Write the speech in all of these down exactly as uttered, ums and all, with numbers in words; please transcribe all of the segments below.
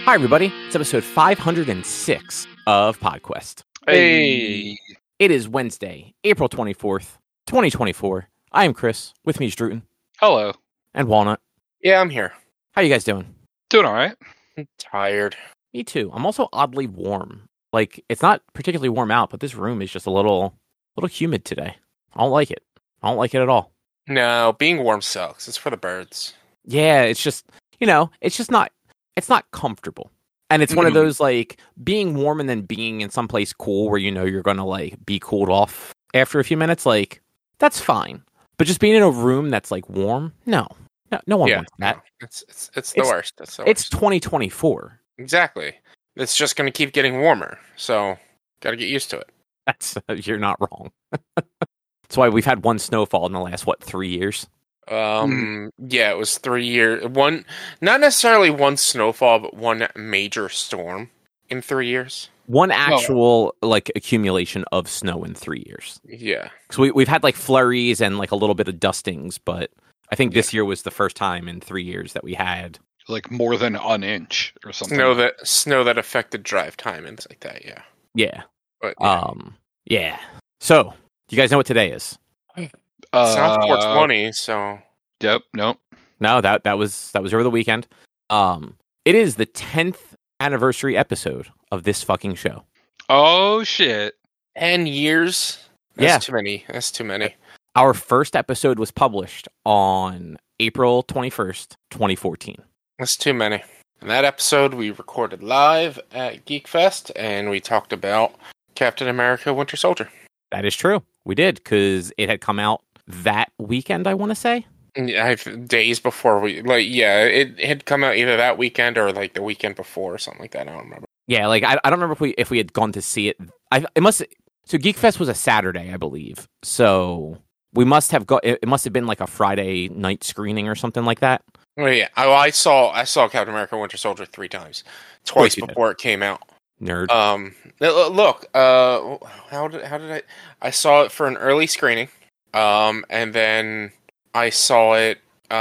Hi, everybody. It's episode five hundred six of PodQuest. Hey. It is Wednesday, April twenty-fourth, twenty twenty-four. I am Chris. With me is Druten. Hello. And Walnut. Yeah, I'm here. How you guys doing? Doing all right. I'm tired. Me too. I'm also oddly warm. Like, it's not particularly warm out, but this room is just a little, little humid today. I don't like it. I don't like it at all. No, being warm sucks. It's for the birds. Yeah, it's just, you know, it's just not, it's not comfortable. And it's one of those, like, being warm and then being in someplace cool where you know you're going to, like, be cooled off after a few minutes, like, that's fine. But just being in a room that's, like, warm, no. No, no one yeah, wants that. No. It's, it's, it's the It's- worst. It's, the It's worst. twenty twenty-four. Exactly. It's just going to keep getting warmer. So, got to get used to it. That's, you're not wrong. That's why we've had one snowfall in the last, what, three years? Um, yeah, it was three years. One, not necessarily one snowfall, but one major storm in three years. One actual, like, accumulation of snow in three years. Yeah. Because we, we've had, like, flurries and, like, a little bit of dustings, but I think this year was the first time in three years that we had. Like more than an inch or something. Snow that snow that affected drive time and things like that. Yeah. Yeah. But yeah. Um, yeah. So, do you guys know what today is? It's not four Uh, twenty, so Yep. Nope. No, that that was that was over the weekend. Um, it is the tenth anniversary episode of this fucking show. Oh shit. ten years. That's Yeah. too many. That's too many. Our first episode was published on April twenty-first, twenty fourteen. That's too many. In that episode, we recorded live at Geek Fest, and we talked about Captain America: Winter Soldier. That is true. We did, because it had come out that weekend, I want to say. Yeah, I've, days before we, like, yeah, it had come out either that weekend or like the weekend before or something like that. I don't remember. Yeah, like, I, I don't remember if we if we had gone to see it. I it must So Geek Fest was a Saturday, I believe. So we must have got, it, it must have been like a Friday night screening or something like that. Oh yeah, I, I saw I saw Captain America: Winter Soldier three times, twice you did. before it came out. Nerd. Um, look, uh, how did how did I? I saw it for an early screening, um, and then I saw it.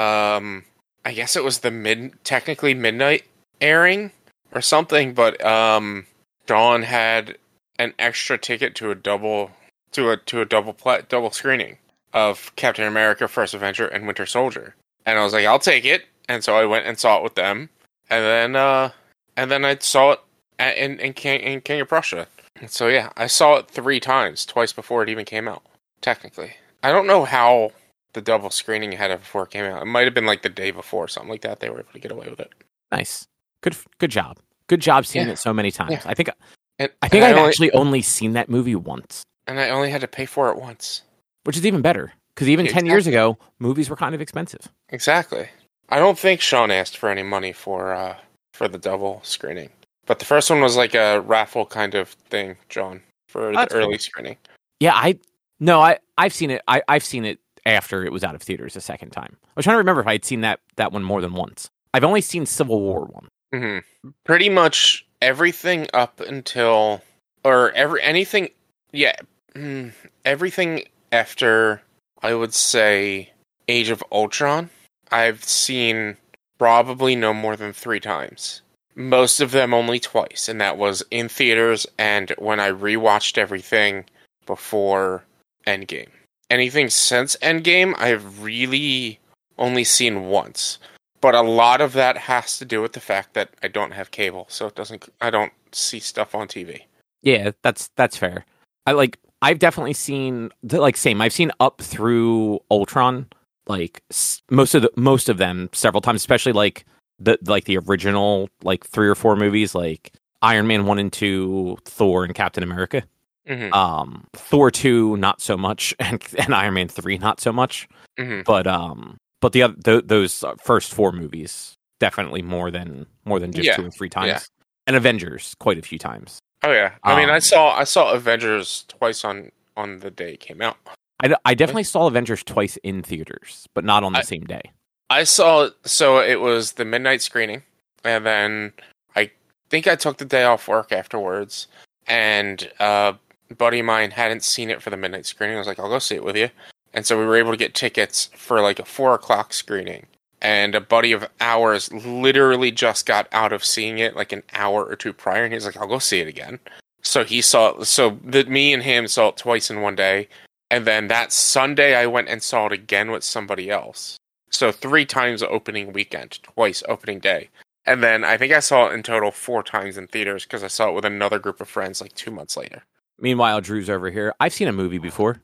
Um, I guess it was the mid, technically midnight airing or something, but um, Dawn had an extra ticket to a double to a to a double pla- double screening of Captain America: First Avenger and Winter Soldier, and I was like, I'll take it, and so I went and saw it with them, and then uh, and then I saw it in in King, in King of Prussia. So yeah, I saw it three times, twice before it even came out. Technically, I don't know how the double screening had it before it came out. It might have been like the day before, something like that. They were able to get away with it. Nice. Good good job. Good job seeing Yeah. it so many times. Yeah. I think And, I think and I've only, actually only seen that movie once, and I only had to pay for it once. which is even better. Because even Yeah, ten years exactly. ago, movies were kind of expensive. Exactly. I don't think Sean asked for any money for uh, for the double screening, but the first one was like a raffle kind of thing, John, for That's the early cool. screening. Yeah, I no, I I've seen it. I I've seen it after it was out of theaters a second time. I was trying to remember if I'd seen that that one more than once. I've only seen Civil War one. hmm Pretty much everything up until, or every anything, yeah, mm, everything after, I would say, Age of Ultron, I've seen probably no more than three times. Most of them only twice, and that was in theaters and when I rewatched everything before Endgame. Anything since Endgame, I've really only seen once. But a lot of that has to do with the fact that I don't have cable, so it doesn't. I don't see stuff on T V. Yeah, that's that's fair. I like I've definitely seen the, like same. I've seen up through Ultron, like s- most of the most of them several times, especially like the like the original like three or four movies, like Iron Man one and two, Thor and Captain America. hmm Um, Thor two not so much, and and Iron Man three not so much. hmm But um, but the other th- those first four movies definitely more than more than just Yeah, two or three times, yeah. and Avengers quite a few times. Oh yeah, I mean, I Um, saw I saw Avengers twice on on the day it came out. I, d- I definitely saw Avengers twice in theaters, but not on the I- same day. I saw so it was the midnight screening, and then I think I took the day off work afterwards, and uh, a buddy of mine hadn't seen it for the midnight screening. I was like, I'll go see it with you, and so we were able to get tickets for like a four o'clock screening. and a buddy of ours literally just got out of seeing it like an hour or two prior, and he's like, "I'll go see it again." So he saw, so that me and him saw it twice in one day, and then that Sunday I went and saw it again with somebody else. So three times opening weekend, twice opening day. And then I think I saw it in total four times in theaters because I saw it with another group of friends like two months later. Meanwhile, Drew's over here. I've seen a movie before.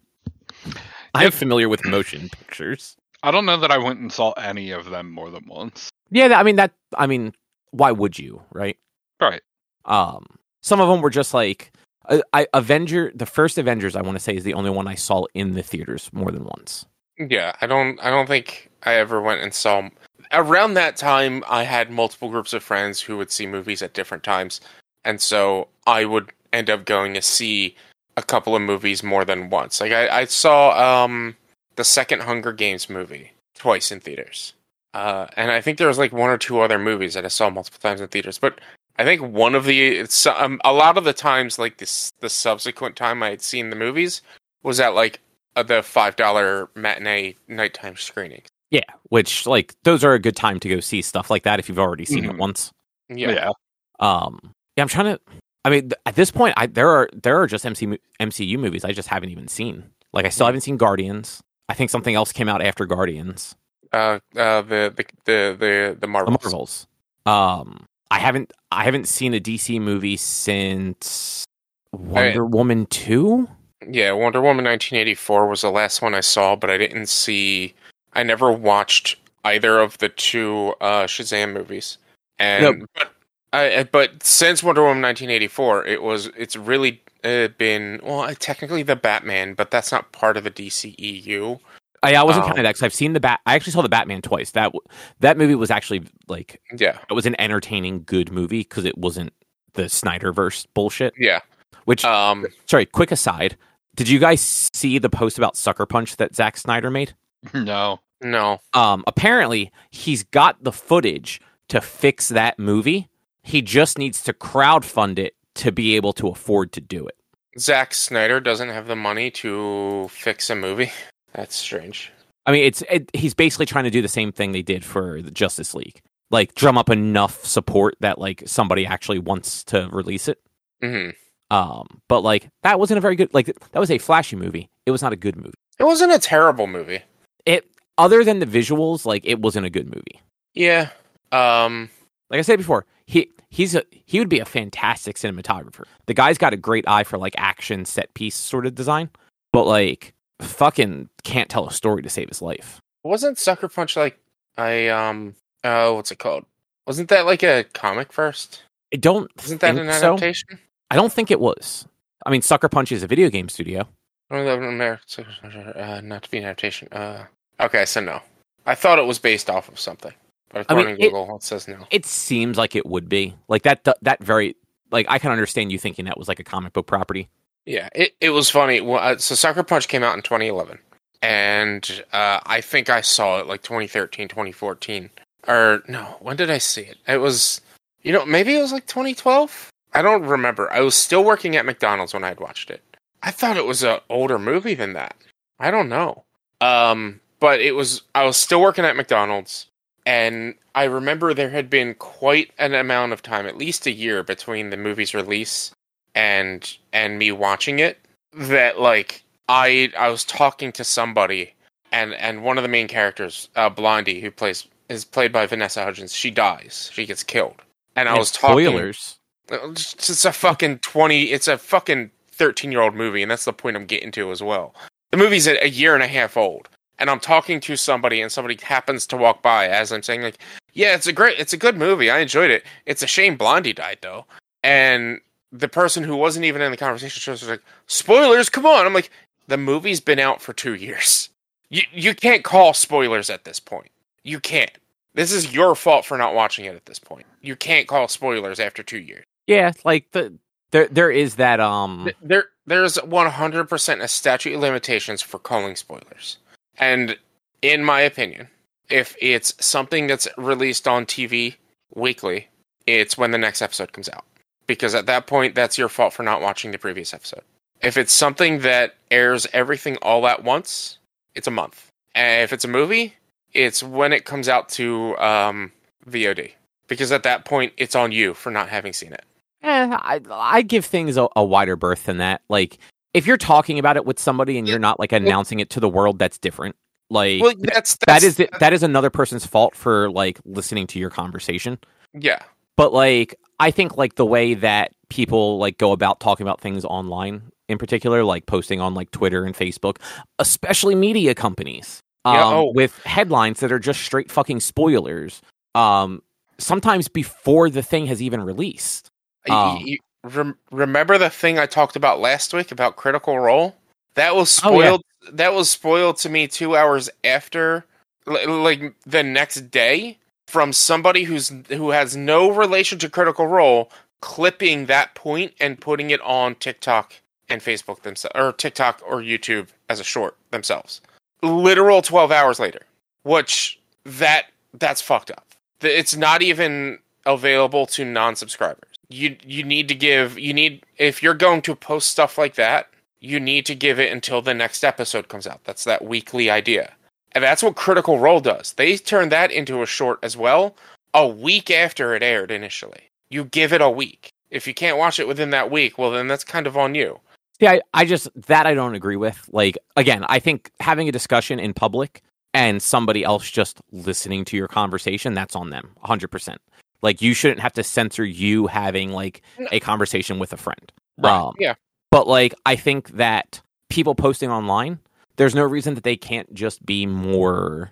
I'm Yep. familiar with motion pictures. I don't know that I went and saw any of them more than once. Yeah, I mean that. I mean, why would you, right? Right. Um, some of them were just like I, I Avenger. The first Avengers, I want to say, is the only one I saw in the theaters more than once. Yeah, I don't I don't think I ever went and saw. Around that time, I had multiple groups of friends who would see movies at different times, and so I would end up going to see a couple of movies more than once. Like I, I saw um, the second Hunger Games movie twice in theaters, uh, and I think there was like one or two other movies that I saw multiple times in theaters. But I think one of the it's, um, a lot of the times, like this, the subsequent time I had seen the movies was at like uh, the five dollar matinee nighttime screening. Yeah, which like those are a good time to go see stuff like that if you've already seen Mhm. it once. Yeah. Yeah. Um, yeah, I'm trying to. I mean, th- at this point, I there are there are just M C, M C U movies I just haven't even seen. Like, I still haven't seen Guardians. I think something else came out after Guardians. Uh, uh, the the the the the The Marvels. Marvels. Um, I haven't I haven't seen a D C movie since Wonder Woman two. Yeah, Wonder Woman nineteen eighty-four was the last one I saw, but I didn't see. I never watched either of the two uh, Shazam movies, and Nope. but I, but since Wonder Woman nineteen eighty-four, it was it's really uh, been well technically the Batman, but that's not part of the D C E U. I, I wasn't Oh. counting that because I've seen the bat. I actually saw the Batman twice. That w- that movie was actually like Yeah, it was an entertaining, good movie because it wasn't the Snyderverse bullshit. yeah. Which Um, sorry, quick aside. Did you guys see the post about Sucker Punch that Zack Snyder made? No. no, Um, apparently, he's got the footage to fix that movie. He just needs to crowdfund it to be able to afford to do it. Zack Snyder doesn't have the money to fix a movie. That's strange. I mean, it's it, he's basically trying to do the same thing they did for the Justice League, like drum up enough support that like somebody actually wants to release it. hmm Um, but like that wasn't a very good. Like that was a flashy movie. It was not a good movie. It wasn't a terrible movie. It other than the visuals, like it wasn't a good movie. Yeah. Um. Like I said before, he he's a he would be a fantastic cinematographer. The guy's got a great eye for like action set piece sort of design, but like fucking can't tell a story to save his life. Wasn't Sucker Punch like I um oh what's it called? Wasn't that like a comic first? I don't Isn't that think an so. adaptation? I don't think it was. I mean, Sucker Punch is a video game studio. Oh, no, no, no, Sucker Punch, uh, not to be an adaptation. Uh, okay, so no. I thought it was based off of something, but I mean, according to it- Google, it says no. It seems like it would be like that. That very like I can understand you thinking that was like a comic book property. Yeah, it it was funny. Well, uh, so Sucker Punch came out in twenty eleven, and uh, I think I saw it like twenty thirteen, twenty fourteen, or no, when did I see it? It was, you know, maybe it was like twenty twelve. I don't remember. I was still working at McDonald's when I had watched it. I thought it was an older movie than that. I don't know. Um, but it was. I was still working at McDonald's, and I remember there had been quite an amount of time, at least a year, between the movie's release and and me watching it. That like I I was talking to somebody, and and one of the main characters, uh, Blondie, who plays is played by Vanessa Hudgens. She dies. She gets killed, and I And was talking. spoilers. It's it's a fucking twenty. It's a fucking thirteen year old movie, and that's the point I'm getting to as well. The movie's a, a year and a half old, and I'm talking to somebody, and somebody happens to walk by as I'm saying, like, "Yeah, it's a great, it's a good movie. I enjoyed it. It's a shame Blondie died, though." And the person who wasn't even in the conversation was like, "Spoilers, come on!" I'm like, "The movie's been out for two years. You you can't call spoilers at this point. You can't. This is your fault for not watching it at this point. You can't call spoilers after two years." Yeah, like the there there is that um There, there's one hundred percent a statute of limitations for calling spoilers. And in my opinion, if it's something that's released on T V weekly, it's when the next episode comes out. Because at that point, that's your fault for not watching the previous episode. If it's something that airs everything all at once, it's a month. And if it's a movie, It's when it comes out to um, V O D. Because at that point, it's on you for not having seen it. Eh, I I give things a, a wider berth than that. Like, if you're talking about it with somebody and you're not like announcing it to the world, that's different. Like, well, that's, that's that is the, that is another person's fault for like listening to your conversation. Yeah. But like, I think like the way that people like go about talking about things online, in particular, like posting on like Twitter and Facebook, especially media companies, um, yeah, oh. with headlines that are just straight fucking spoilers. Um, sometimes before the thing has even released. Um, you, you, rem- remember the thing I talked about last week about Critical Role? That was Oh, yeah. spoiled. That was spoiled to me two hours after, l- like the next day, from somebody who's who has no relation to Critical Role, clipping that point and putting it on TikTok and Facebook themselves, or TikTok or YouTube as a short themselves. Literal twelve hours later, which that that's fucked up. It's not even available to non-subscribers. You you need to give you need if you're going to post stuff like that, you need to give it until the next episode comes out. That's that weekly idea. And that's what Critical Role does. They turned that into a short as well, a week after it aired initially. You give it a week. If you can't watch it within that week, well then that's kind of on you. Yeah, I, I just that I don't agree with. Like, again, I think having a discussion in public and somebody else just listening to your conversation, that's on them, one hundred percent. Like, you shouldn't have to censor you having, like, a conversation with a friend. Right. Um, Yeah. But, like, I think that people posting online, there's no reason that they can't just be more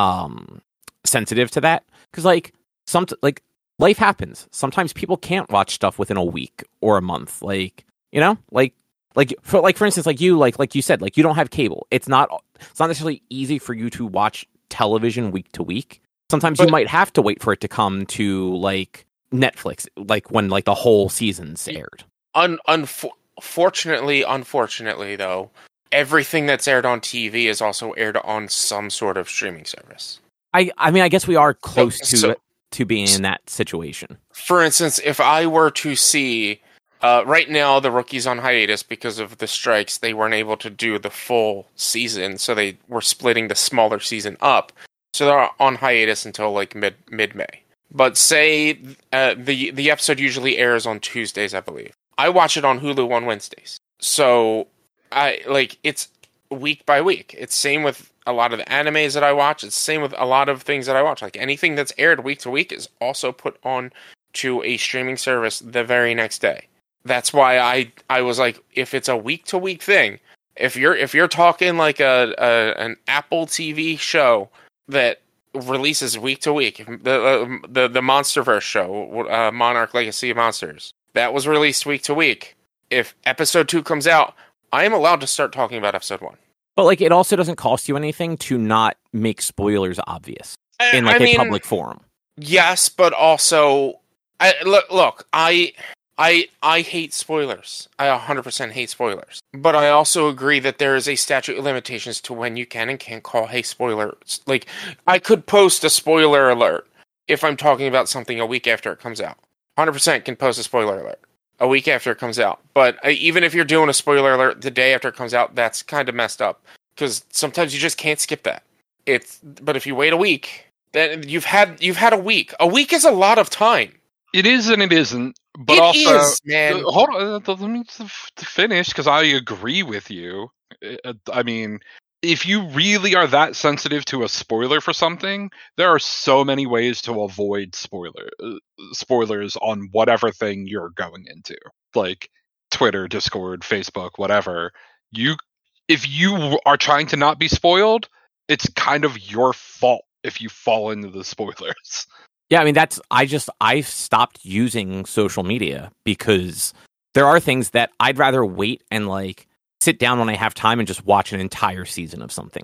um, sensitive to that. Because, like, some like life happens. Sometimes people can't watch stuff within a week or a month. Like, you know? Like, like for like for instance, like you, like like you said, like, you don't have cable. It's not it's not necessarily easy for you to watch television week to week. Sometimes but, you might have to wait for it to come to like Netflix, like when like the whole season's aired. Un- unfortunately, unfortunately though, everything that's aired on T V is also aired on some sort of streaming service. I I mean, I guess we are close so, to so, it, to being in that situation. For instance, if I were to see uh, right now the Rookie's on hiatus because of the strikes, they weren't able to do the full season, so they were splitting the smaller season up. So they're on hiatus until like mid mid May. But say uh, the the episode usually airs on Tuesdays, I believe. I watch it on Hulu on Wednesdays. So I like it's week by week. It's same with a lot of the animes that I watch. It's same with a lot of things that I watch. Like anything that's aired week to week is also put on to a streaming service the very next day. That's why I I was like, if it's a week to week thing, if you're if you're talking like a, a an Apple T V show that releases week to week, the uh, the the MonsterVerse show, uh, Monarch Legacy of Monsters, that was released week to week. If episode two comes out, I am allowed to start talking about episode one. But like, it also doesn't cost you anything to not make spoilers obvious in like I a mean, public forum. Yes, but also, I look look, I. I I hate spoilers. I one hundred percent hate spoilers. But I also agree that there is a statute of limitations to when you can and can't call, hey, spoilers. Like, I could post a spoiler alert if I'm talking about something a week after it comes out. one hundred percent can post a spoiler alert a week after it comes out. But uh, even if you're doing a spoiler alert the day after it comes out, that's kind of messed up. Because sometimes you just can't skip that. It's But if you wait a week, then you've had you've had a week. A week is a lot of time. It is and it isn't. But it also, is, man. Uh, hold on, uh, let me to, to finish, because I agree with you. Uh, I mean, if you really are that sensitive to a spoiler for something, there are so many ways to avoid spoiler uh, spoilers on whatever thing you're going into, like Twitter, Discord, Facebook, whatever. You, if you are trying to not be spoiled, it's kind of your fault if you fall into the spoilers. Yeah, I mean, that's, I just, I've stopped using social media because there are things that I'd rather wait and, like, sit down when I have time and just watch an entire season of something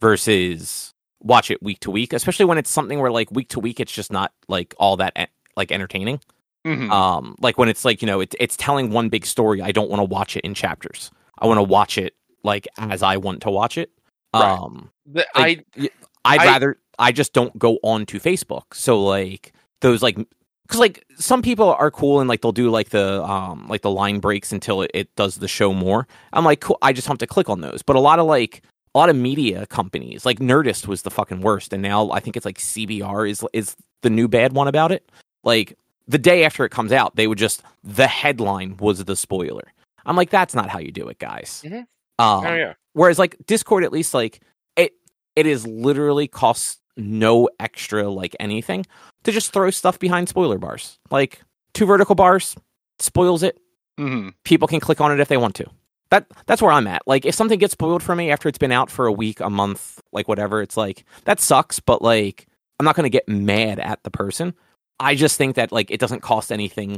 versus watch it week to week, especially when it's something where, like, week to week, it's just not, like, all that, like, entertaining. Mm-hmm. Um, like, when it's, like, you know, it, it's telling one big story, I don't want to watch it in chapters. I want to watch it, like, as I want to watch it. Right. Um, the, like, I, I'd I, rather... I just don't go on to Facebook. So like those like, cause like some people are cool and like they'll do like the um like the line breaks until it, it does the show more. I'm like, cool. I just have to click on those. But a lot of like a lot of media companies, like Nerdist was the fucking worst, and now I think it's like C B R is is the new bad one about it. Like the day after it comes out, they would just the headline was the spoiler. I'm like, that's not how you do it, guys. Mm-hmm. Um, Oh yeah. Whereas like Discord, at least like it it is literally costs no extra like anything to just throw stuff behind spoiler bars. Like two vertical bars spoils it. Mm-hmm. People can click on it if they want to. That that's where I'm at. Like if something gets spoiled for me after it's been out for a week, a month, like whatever, it's like that sucks, but like I'm not going to get mad at the person. I just think that like it doesn't cost anything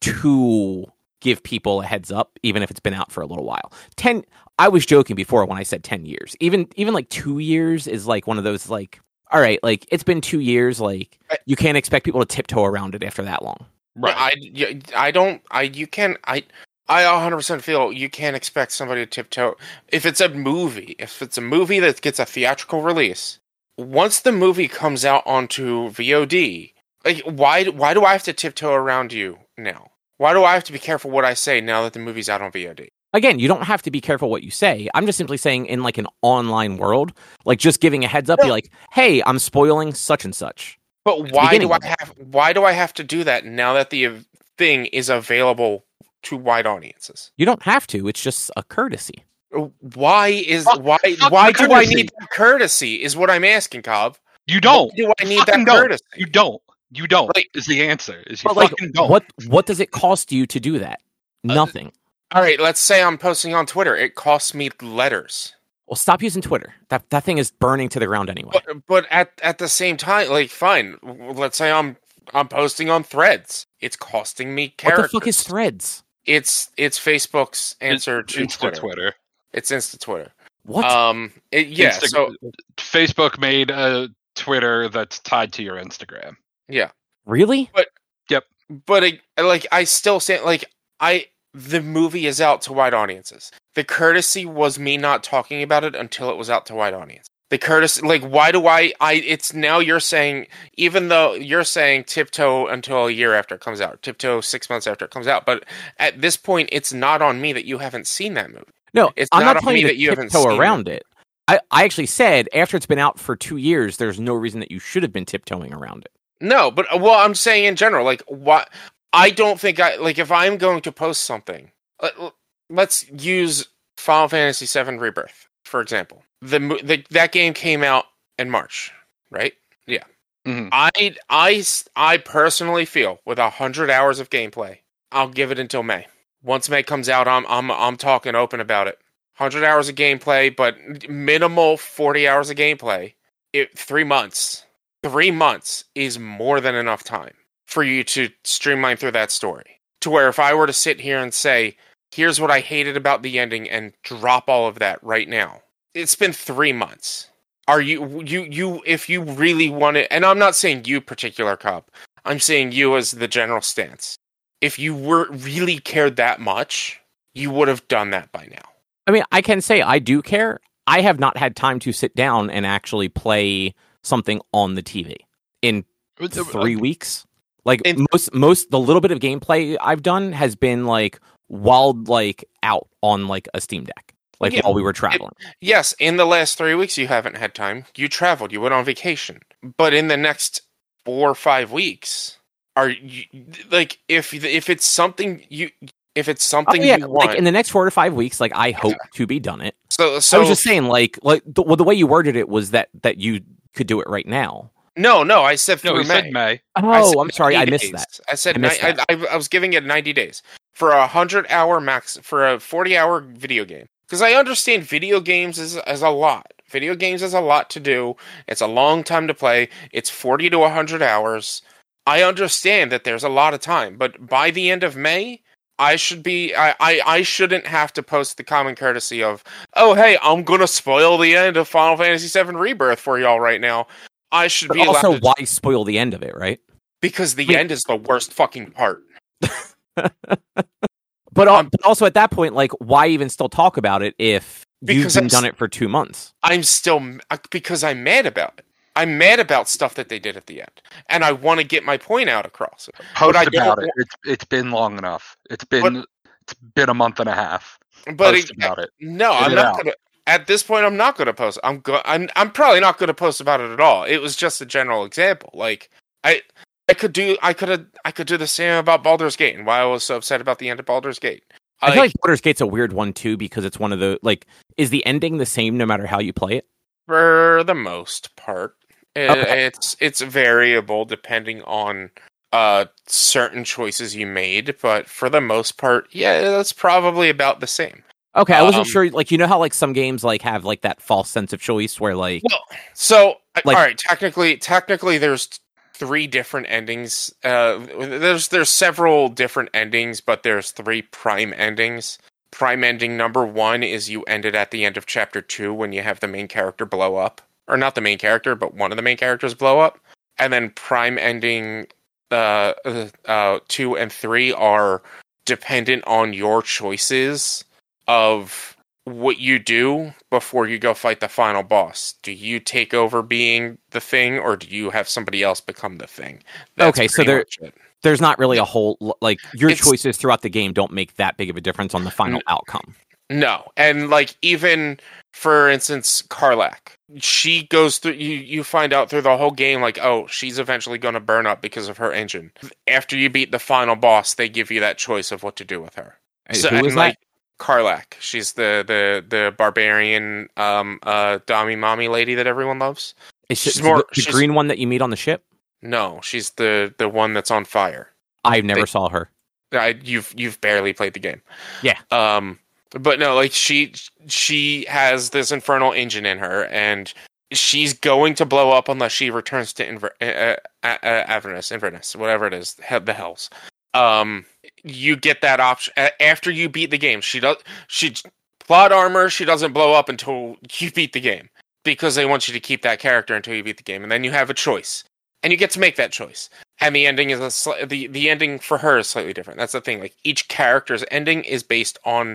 to give people a heads up, even if it's been out for a little while. Ten I was joking before when I said ten years. Even even like two years is like one of those like, all right, like it's been two years, like you can't expect people to tiptoe around it after that long. Right. I, yeah, I don't. I you can. I I one hundred percent feel you can't expect somebody to tiptoe. If it's a movie, if it's a movie that gets a theatrical release, once the movie comes out onto V O D, like why why do I have to tiptoe around you now? Why do I have to be careful what I say now that the movie's out on V O D? Again, you don't have to be careful what you say. I'm just simply saying in like an online world, like just giving a heads up, No. be like, hey, I'm spoiling such and such. But why do beginning I of it. have why do I have to do that now that the thing is available to wide audiences? You don't have to. It's just a courtesy. Why is Fuck- why fuck why the do I courtesy. need that courtesy? Is what I'm asking, Cobb. You don't. Why do I need Fucking that don't. courtessy? You don't. You don't. Like- is the answer. Is you But like, fucking don't. what what does it cost you to do that? Nothing. All right, let's say I'm posting on Twitter. It costs me letters. Well, stop using Twitter. That that thing is burning to the ground anyway. But but at at the same time, like fine. Let's say I'm I'm posting on Threads. It's costing me What characters. the fuck is Threads? It's it's Facebook's answer to Insta Twitter. Twitter. It's Insta Twitter. What? Um. It, yeah. Insta- So Facebook made a Twitter that's tied to your Instagram. yeah. Really? But it, like I still say like I the movie is out to wide audiences. The courtesy was me not talking about it until it was out to wide audience. The courtesy, like, why do I? I it's now you're saying, even though you're saying tiptoe until a year after it comes out, tiptoe six months after it comes out. But at this point, it's not on me that you haven't seen that movie. No, It's I'm not not on telling me you that to you haven't tiptoe seen around it. I, I actually said after it's been out for two years, there's no reason that you should have been tiptoeing around it. No, but well, I'm saying in general, like, what I don't think I like if I'm going to post something. Let, let's use Final Fantasy seven Rebirth for example. The, mo- the that game came out in March, right? Yeah. Mhm. I I I personally feel with a hundred hours of gameplay, I'll give it until May. Once May comes out, I'm I'm I'm talking open about it. Hundred hours of gameplay, but minimal forty hours of gameplay. It three months. Three months is more than enough time for you to streamline through that story. To where if I were to sit here and say, here's what I hated about the ending and drop all of that right now. It's been three months. Are you, you, you, if you really want it, and I'm not saying you particular Cobb, I'm saying you as the general stance. If you were really cared that much, you would have done that by now. I mean, I can say I do care. I have not had time to sit down and actually play something on the T V in three weeks. Like In- most, most the little bit of gameplay I've done has been like while like out on like a Steam Deck, like Yeah. while we were traveling. Yes, in the last three weeks you haven't had time. You traveled, you went on vacation. But in the next four or five weeks, are you like if if it's something you if it's Oh, something yeah, you want? like in the next four to five weeks, like I hope to be done it. so so I was just saying, like, like the, well, the way you worded it was that that you could do it right now. no, no. I said No, through he May. said May. I Oh, said I'm sorry, I ninety missed days. that. I said I missed ni- I, that. I, I was giving it ninety days for a hundred hour max for a forty hour video game because I understand video games is is a lot. Video games is a lot to do. It's a long time to play. It's forty to a hundred hours. I understand that there's a lot of time, but by the end of May, I should be. I, I, I shouldn't have to post the common courtesy of, oh hey, I'm gonna spoil the end of Final Fantasy seven Rebirth for y'all right now. I should But be allowed also, to, why spoil the end of it, right? because the Wait. end is the worst fucking part. But, al- Um, but also at that point, like, why even still talk about it if you've Because been I'm done s- it for two months? I'm still m- because I'm mad about it. I'm mad about stuff that they did at the end, and I want to get my point out across. Post I don't about wa- it. It's it's been long enough. It's been it's been a month and a half. But Post it, about it. no, Get I'm it not out. gonna. at this point, I'm not going to post. I'm go- I'm I'm probably not going to post about it at all. It was just a general example. Like I I could do I could have I could do the same about Baldur's Gate and why I was so upset about the end of Baldur's Gate. I Like, feel like Baldur's Gate's a weird one too because it's one of the like is the ending the same no matter how you play it? for the most part, it, Okay. it's it's variable depending on uh certain choices you made, but for the most part, yeah, that's probably about the same. Okay, I wasn't Um, sure. Like, you know how like some games like have like that false sense of choice where like, Well, so Like- all right, technically, technically, there's three different endings. Uh, there's there's several different endings, but there's three prime endings. Prime ending number one is you ended at the end of chapter two when you have the main character blow up, or not the main character, but one of the main characters blow up, and then prime ending uh, uh, uh two and three are dependent on your choices of what you do before you go fight the final boss. Do you take over being the thing, or do you have somebody else become the thing? Okay, so pretty there- much it. there's not really a whole like your It's- choices throughout the game don't make that big of a difference on the final N- outcome. No, and like even for instance, Karlach, she goes through. You you find out through the whole game, like, oh, she's eventually going to burn up because of her engine. After you beat the final boss, they give you that choice of what to do with her. So, Who and, was like that? Karlach, she's the the the barbarian, um, uh, Dami Mommy lady that everyone loves. Is she's she- more- the, the she's- green one that you meet on the ship? No, she's the the one that's on fire. I never They- saw her. I, you've you've barely played the game. Yeah. Um, but no, like she she has this infernal engine in her, and she's going to blow up unless she returns to Inver- uh, uh, uh, Avernus, Inverness, whatever it is, he- the Hells. Um, you get that option a- after you beat the game. She does she plot armor. She doesn't blow up until you beat the game because they want you to keep that character until you beat the game, and then you have a choice, and you get to make that choice. And the ending is a sli- the the ending for her is slightly different. That's the thing. Like each character's ending is based on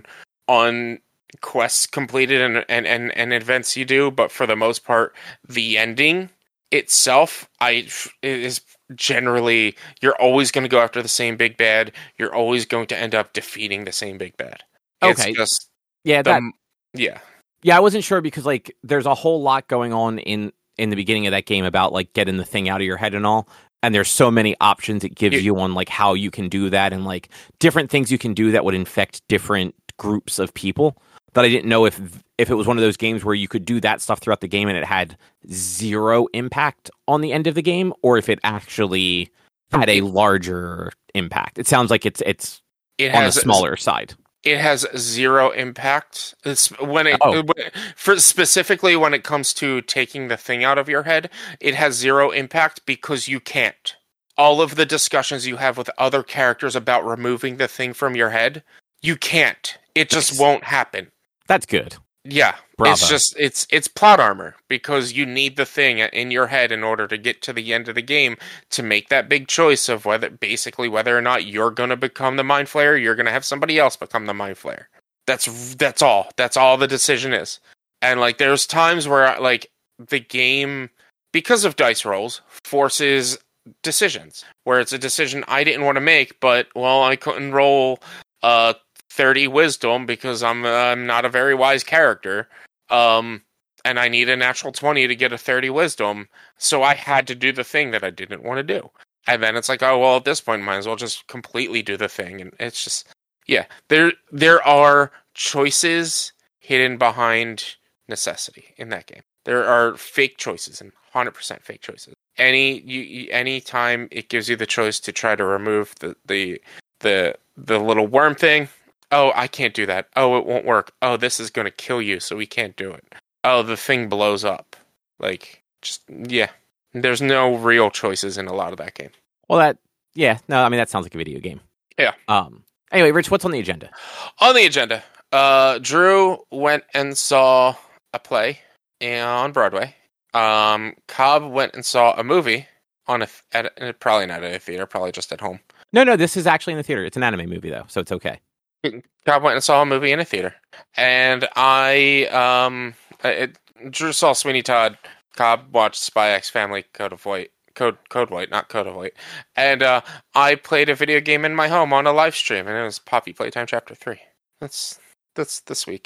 on quests completed and and and, and events you do, but for the most part, the ending itself, I is generally you're always going to go after the same big bad. You're always going to end up defeating the same big bad. Okay. It's just Yeah, the, that yeah. yeah, I wasn't sure because like there's a whole lot going on in in the beginning of that game about like getting the thing out of your head and all. And there's so many options it gives Yeah. you on like how you can do that and like different things you can do that would infect different groups of people. That I didn't know if if it was one of those games where you could do that stuff throughout the game and it had zero impact on the end of the game, or if it actually had a larger impact. It sounds like it's it's It on the has smaller side. It has zero impact. It's when it Oh. for specifically when it comes to taking the thing out of your head, it has zero impact because you can't. All of the discussions you have with other characters about removing the thing from your head, you can't. It just Nice. won't happen. That's good. Yeah, Bravo. it's just it's it's plot armor because you need the thing in your head in order to get to the end of the game to make that big choice of whether basically whether or not you're going to become the mind flayer, you're going to have somebody else become the mind flayer. That's that's all. That's all the decision is. And like there's times where like the game because of dice rolls forces decisions where it's a decision I didn't want to make, but well I couldn't roll uh thirty wisdom because I'm uh, I'm not a very wise character, um, and I need a natural twenty to get a thirty wisdom. So I had to do the thing that I didn't want to do, and then it's like, oh well, at this point, might as well just completely do the thing. And it's just, yeah, there there are choices hidden behind necessity in that game. There are fake choices and one hundred percent fake choices. Any you, you any time it gives you the choice to try to remove the the the the little worm thing. Oh, I can't do that. Oh, it won't work. Oh, this is going to kill you, so we can't do it. Oh, the thing blows up. Like, just, yeah. There's no real choices in a lot of that game. Well, that yeah, no, I mean that sounds like a video game. Yeah. Um. Anyway, Rich, what's on the agenda? On the agenda, uh, Drew went and saw a play on Broadway. Um, Cobb went and saw a movie on a, at a, probably not at a theater, probably just at home. No, no, this is actually in the theater. It's an anime movie though, so it's okay. Cobb went and saw a movie in a theater, and I um, it, Drew saw Sweeney Todd. Cobb watched Spy X Family Code of White, Code Code White, not Code of White, and uh, I played a video game in my home on a live stream, and it was Poppy Playtime Chapter Three. That's that's this week.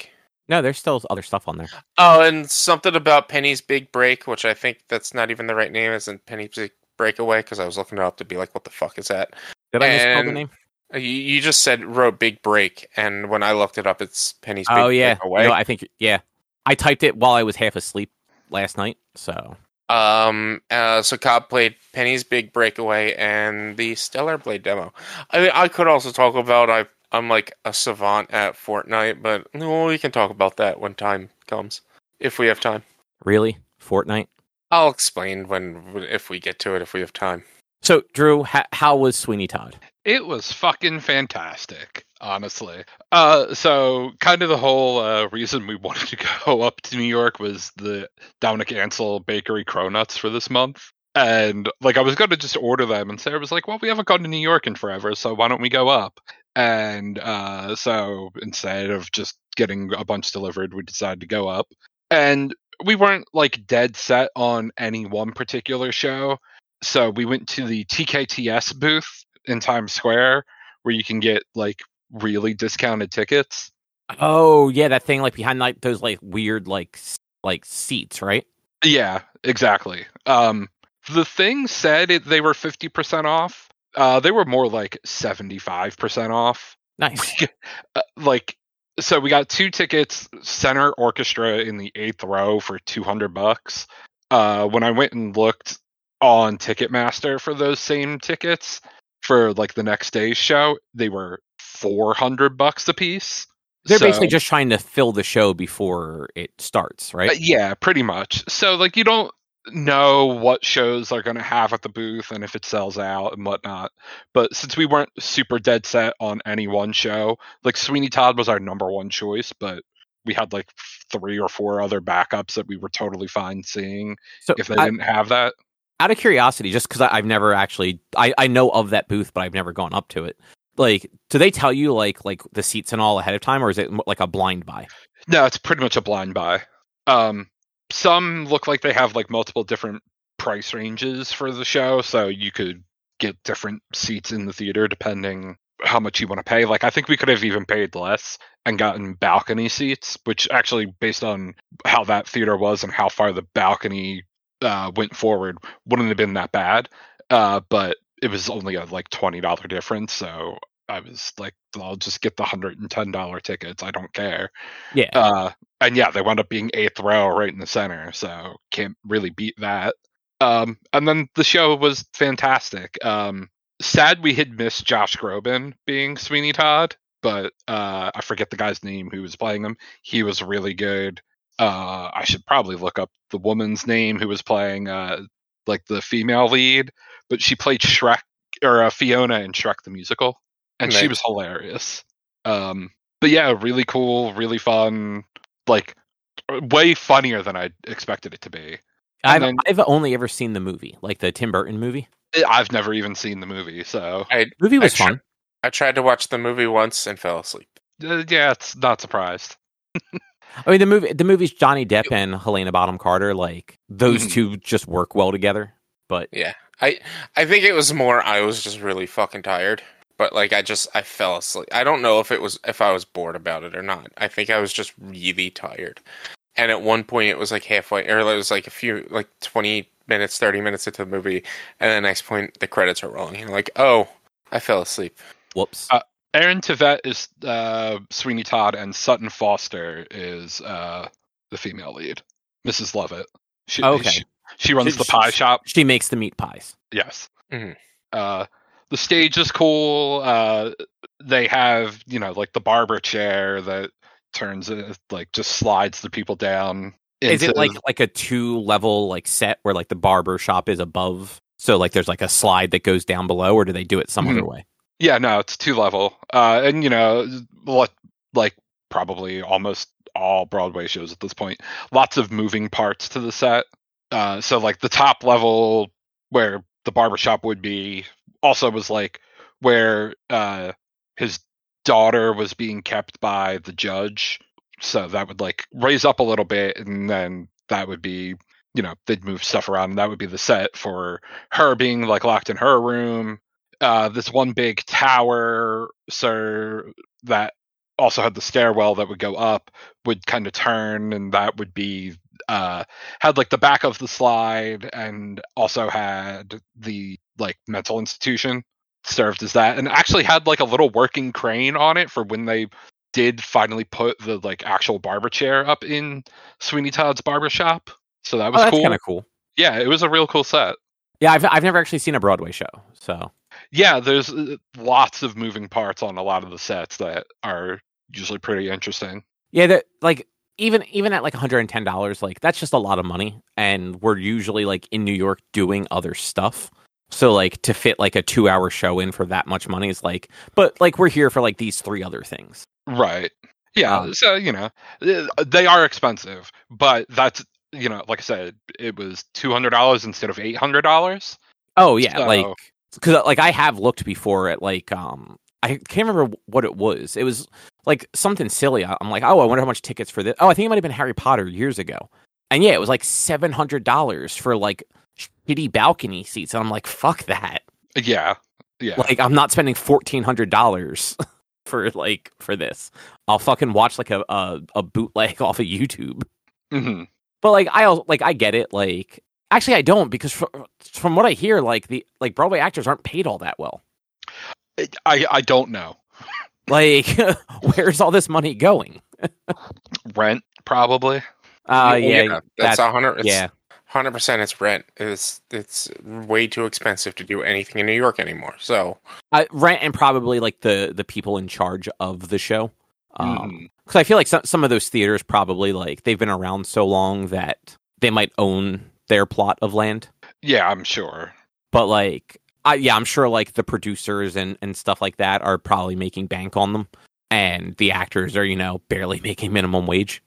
No, there's still other stuff on there. Oh, and something about Penny's Big Break, which I think that's not even the right name, isn't Penny's Big Breakaway? Because I was looking it up to be like, what the fuck is that? Did I misspell the And name? You, you just said wrote Big Break, and when I looked it up, it's Penny's Big Oh yeah, Breakaway. no, I think yeah. I typed it while I was half asleep last night, so. Um. Uh, so Cobb played Penny's Big Breakaway and the Stellar Blade demo. I mean, I could also talk about I. I'm like a savant at Fortnite, but no, we can talk about that when time comes, if we have time. Really, Fortnite? I'll explain when if we get to it, if we have time. So, Drew, ha- how was Sweeney Todd? It was fucking fantastic, honestly. Uh, so kind of the whole uh, reason we wanted to go up to New York was the Dominic Ansel Bakery Cronuts for this month. And like I was going to just order them, and Sarah was like, well, we haven't gone to New York in forever, so why don't we go up? And uh, so instead of just getting a bunch delivered, we decided to go up. And we weren't like dead set on any one particular show. So we went to the T K T S booth in Times Square where you can get like really discounted tickets. Oh yeah, that thing like behind like those like weird like like seats, right? Yeah, exactly. Um, the thing said it, they were fifty percent off. Uh, they were more like seventy-five percent off. Nice. uh, like, so we got two tickets, center orchestra in the eighth row for two hundred bucks. Uh, when I went and looked on Ticketmaster for those same tickets for like the next day's show, they were four hundred bucks a piece. They're So- basically just trying to fill the show before it starts, right? Uh, yeah, pretty much. So like you don't know what shows are going to have at the booth and if it sells out and whatnot. But since we weren't super dead set on any one show, like Sweeney Todd was our number one choice, but we had like three or four other backups that we were totally fine seeing So if they I- didn't have that. out of curiosity, just because I've never actually, I, I know of that booth, but I've never gone up to it. Like, do they tell you like like the seats and all ahead of time, or is it mo- like a blind buy? No, it's pretty much a blind buy. Um, some look like they have like multiple different price ranges for the show, so you could get different seats in the theater depending how much you want to pay. Like, I think we could have even paid less and gotten balcony seats, which actually, based on how that theater was and how far the balcony uh, went forward, wouldn't have been that bad. Uh, but it was only a like twenty dollars difference, so I was like, I'll just get the one hundred ten dollars tickets. I don't care. Yeah. Uh, and yeah, they wound up being eighth row right in the center, so can't really beat that. Um, and then the show was fantastic. Um, sad we had missed Josh Groban being Sweeney Todd, but uh, I forget the guy's name who was playing him. He was really good. Uh, I should probably look up the woman's name who was playing uh, like the female lead, but she played Shrek or uh, Fiona in Shrek the Musical, and she Nice. was hilarious. Um, but yeah, really cool, really fun, like way funnier than I expected it to be. I've then- I've only ever seen the movie, like the Tim Burton movie. I've never even seen the movie, so I Movie was I tr- fun. I tried to watch the movie once and fell asleep. uh, yeah, it's not surprised. I mean, the movie the movie's Johnny Depp and Helena Bonham Carter. Like those Mhm. two just work well together. But Yeah, I I think it was more I was just really fucking tired, but like I just I fell asleep. I don't know if it was if I was bored about it or not. I think I was just really tired. And at one point it was like halfway, or it was like a few like twenty minutes, thirty minutes into the movie, and the next point the credits are rolling. You're like, oh, I fell asleep. whoops. Uh, Aaron Tveit is uh, Sweeney Todd, and Sutton Foster is uh, the female lead, Missus Lovett. She, Okay. she, she runs She- the pie she- shop. She makes the meat pies. Yes. Mhm. Uh, the stage is cool. Uh, they have, you know, like the barber chair that turns, uh, like, just slides the people down. Is it into- like like a two level like set where like the barber shop is above? So like there's like a slide that goes down below, or do they do it some Mhm. other way? Yeah, no, it's two level. Uh, and, you know, like, like probably almost all Broadway shows at this point, lots of moving parts to the set. Uh, so, like, the top level where the barbershop would be also was, like, where uh, his daughter was being kept by the judge. So that would, like, raise up a little bit, and then that would be, you know, they'd move stuff around, and that would be the set for her being, like, locked in her room. Uh, this one big tower, so that also had the stairwell that would go up, would kind of turn, and that would be uh, had like the back of the slide, and also had the like mental institution served as that, and actually had like a little working crane on it for when they did finally put the like actual barber chair up in Sweeney Todd's barber shop. So that was oh, that's cool. kind of cool. Yeah, it was a real cool set. Yeah, I've I've never actually seen a Broadway show, so yeah, there's lots of moving parts on a lot of the sets that are usually pretty interesting. Yeah, that like even even at like one hundred ten dollars, like that's just a lot of money, and we're usually like in New York doing other stuff. So like to fit like a two hour show in for that much money is like, but like we're here for like these three other things. Right. Yeah. Um, so, you know, they are expensive, but that's, you know, like I said, it was two hundred dollars instead of eight hundred dollars. Oh yeah. So... Like, cause like I have looked before at like, um, I can't remember what it was. It was like something silly. I'm like, oh, I wonder how much tickets for this. Oh, I think it might've been Harry Potter years ago. And yeah, it was like seven hundred dollars for like shitty balcony seats. And I'm like, fuck that. Yeah. Yeah. Like I'm not spending fourteen hundred dollars for like, for this. I'll fucking watch like a, a, a bootleg off of YouTube. Mm-hmm. But like, I also, like, I get it. Like, actually I don't, because from, from what I hear, like the, like Broadway actors aren't paid all that well. I, I don't know. Like, where's all this money going? Rent, probably. Uh, yeah, yeah, that's a hundred. It's, yeah, hundred percent. It's rent. It's it's way too expensive to do anything in New York anymore. So uh, rent and probably like the the people in charge of the show. Um, mm. Because I feel like some some of those theaters probably like they've been around so long that they might own their plot of land. Yeah, I'm sure. But like, I, yeah, I'm sure like the producers and and stuff like that are probably making bank on them, and the actors are, you know, barely making minimum wage.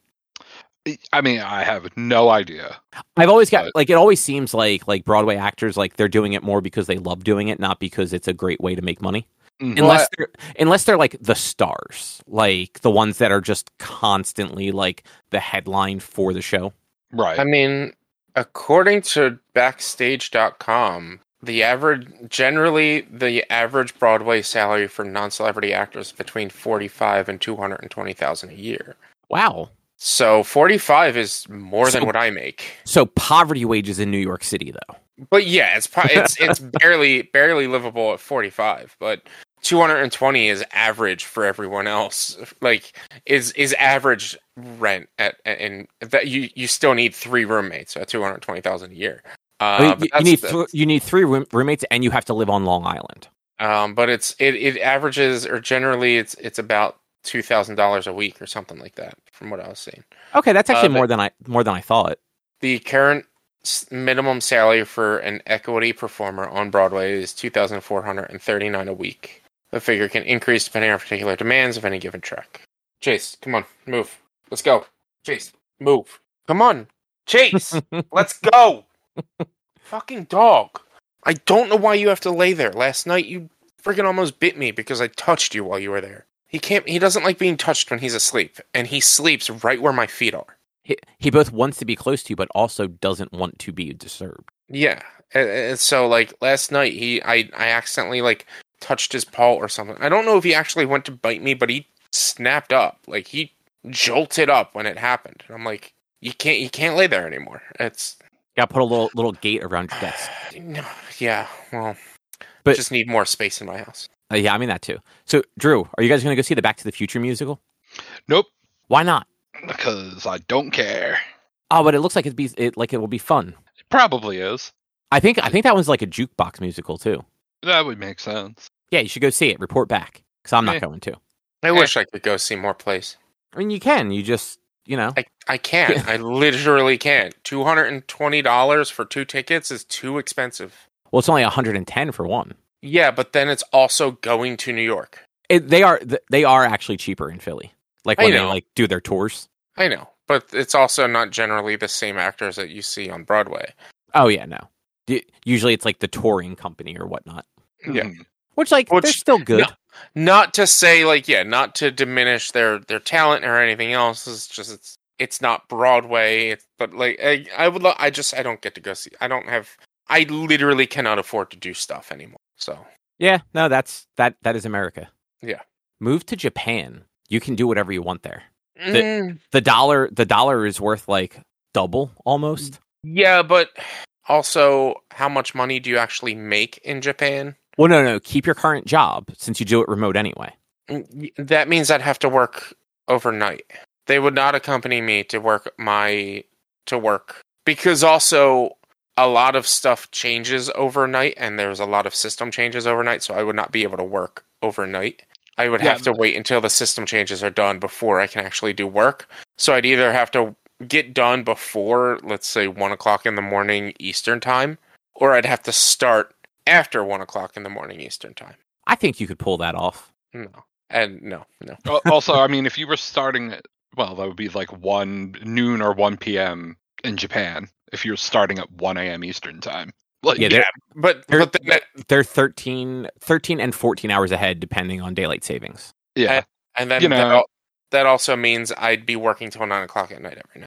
I mean, I have no idea. I've always got but... like it always seems like like Broadway actors like they're doing it more because they love doing it, not because it's a great way to make money. Mm-hmm. Unless well, I... they're unless they're like the stars, like the ones that are just constantly like the headline for the show. Right. I mean, according to backstage dot com, the average generally the average Broadway salary for non-celebrity actors is between forty-five and two hundred twenty thousand a year. Wow. So forty-five is more so, than what I make. So poverty wages in New York City, though. But yeah, it's it's it's barely barely livable at forty-five. But two hundred twenty is average for everyone else. Like is is average rent at and that you you still need three roommates at two hundred twenty thousand a year. Uh, I mean, you, you need th- you need three room- roommates and you have to live on Long Island. Um, but it's it, it averages or generally it's it's about two thousand dollars a week or something like that, from what I was seeing. Okay, that's actually uh, more than I more than I thought. The current minimum salary for an equity performer on Broadway is two thousand four hundred and thirty nine a week. The figure can increase depending on particular demands of any given track. Chase, come on, move. Let's go. Chase, move. Come on, Chase, let's go. Fucking dog. I don't know why you have to lay there. Last night you freaking almost bit me because I touched you while you were there. He can't. He doesn't like being touched when he's asleep, and he sleeps right where my feet are. He, he both wants to be close to you, but also doesn't want to be disturbed. Yeah, and, and so like last night, he I I accidentally like touched his paw or something. I don't know if he actually went to bite me, but he snapped up. Like he jolted up when it happened. And I'm like, you can't you can't lay there anymore. It's got to put a little little gate around your desk. Yeah, well, but just need more space in my house. Uh, yeah, I mean that too. So, Drew, are you guys going to go see the Back to the Future musical? Nope. Why not? Because I don't care. Oh, but it looks like it'd be it like it will be fun. It probably is. I think I think that one's like a jukebox musical too. That would make sense. Yeah, you should go see it. Report back, because I'm not Eh. going to. I Eh. wish I could go see more plays. I mean, you can. You just you know. I I can't. I literally can't. Two hundred and twenty dollars for two tickets is too expensive. Well, it's only one hundred and ten for one. Yeah, but then it's also going to New York. It, they are they are actually cheaper in Philly. Like I when they know. like do their tours. I know, but it's also not generally the same actors that you see on Broadway. Oh yeah, no. D- Usually it's like the touring company or whatnot. Yeah. Mhm. Which like Which- they're still good. No. Not to say like yeah, not to diminish their their talent or anything else. It's just it's it's not Broadway. It's, but like I, I would lo- I just I don't get to go see. I don't have. I literally cannot afford to do stuff anymore. So Yeah, no, that's that that is America. Yeah. Move to Japan. you can do whatever you want there. The, Mm, the dollar the dollar is worth like double almost. yeah, but also, how much money do you actually make in Japan? Well, no, no, keep your current job since you do it remote anyway. Mm, That means I'd have to work overnight. They would not accompany me to work my to work because also a lot of stuff changes overnight, and there's a lot of system changes overnight. So I would not be able to work overnight. I would Yeah, have to wait until the system changes are done before I can actually do work. So I'd either have to get done before, let's say, one o'clock in the morning Eastern time, or I'd have to start after one o'clock in the morning Eastern time. I think you could pull that off. No, and no, no. Al- Also, I mean, if you were starting at, well, that would be like one noon or one p.m. in Japan. If you're starting at one a.m. Eastern time, like Yeah, Yeah, they're but they're, but then that, they're thirteen, thirteen and fourteen hours ahead depending on daylight savings. yeah, and then you know- that, al- that also means I'd be working till nine o'clock at night every night.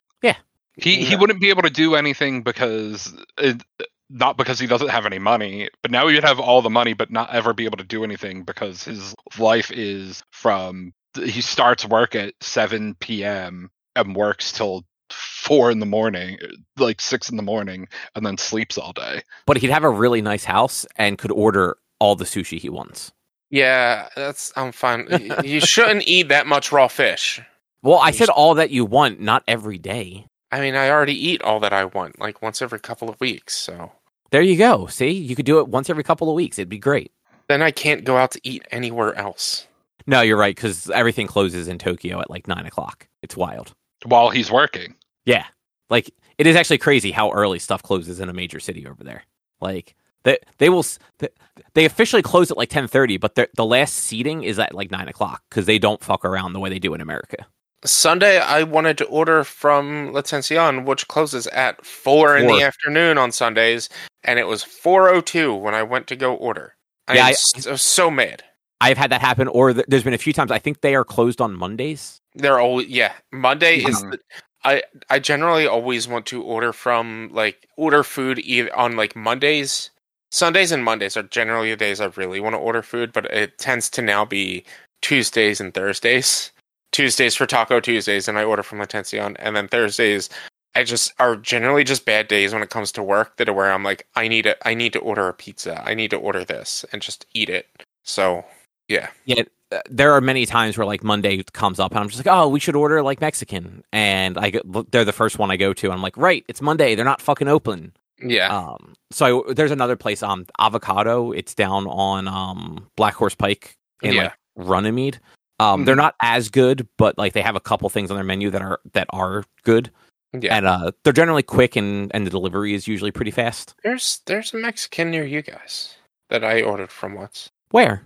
he he Yeah. wouldn't be able to do anything because it, not because he doesn't have any money, but now he'd have all the money, but not ever be able to do anything because his life is from he starts work at seven p.m. and works till four in the morning, like six in the morning, and then sleeps all day. But he'd have a really nice house and could order all the sushi he wants. Yeah, that's I'm fine. Y- you shouldn't eat that much raw fish. Well, I said all that you want, not every day. I mean, I already eat all that I want, like once every couple of weeks. So There you go. See, you could do it once every couple of weeks. It'd be great. then I can't go out to eat anywhere else. No, you're right, because everything closes in Tokyo at like nine o'clock. It's wild. While he's working. Yeah. Like, it is actually crazy how early stuff closes in a major city over there. Like, they, they will, s- they- they officially close at like ten thirty, but the the last seating is at like nine o'clock because they don't fuck around the way they do in America. Sunday, I wanted to order from L'Attention, which closes at four in Four. the afternoon on Sundays, and it was four oh two when I went to go order. I Yeah, am I- so, so mad. I've had that happen, or th- there's been a few times. I think they are closed on Mondays. They're always yeah. Monday is Mhm. the, I I generally always want to order from like order food either on like Mondays. Sundays and Mondays are generally the days I really want to order food, but it tends to now be Tuesdays and Thursdays. Tuesdays for Taco Tuesdays, and I order from L'Attention, and then Thursdays I just are generally just bad days when it comes to work that are where I'm like I need a I need to order a pizza. I need to order this and just eat it. So yeah. Yeah, uh, there are many times where like Monday comes up and I'm just like, oh, we should order like Mexican, and I go, they're the first one I go to. And I'm like, right, it's Monday. They're not fucking open. Yeah. Um, so I, there's another place, um, Avocado. It's down on um Black Horse Pike in Yeah. like Runnymede. Um, Mhm. they're not as good, but like they have a couple things on their menu that are that are good, yeah. and uh, they're generally quick, and and the delivery is usually pretty fast. There's there's a Mexican near you guys that I ordered from once. Where?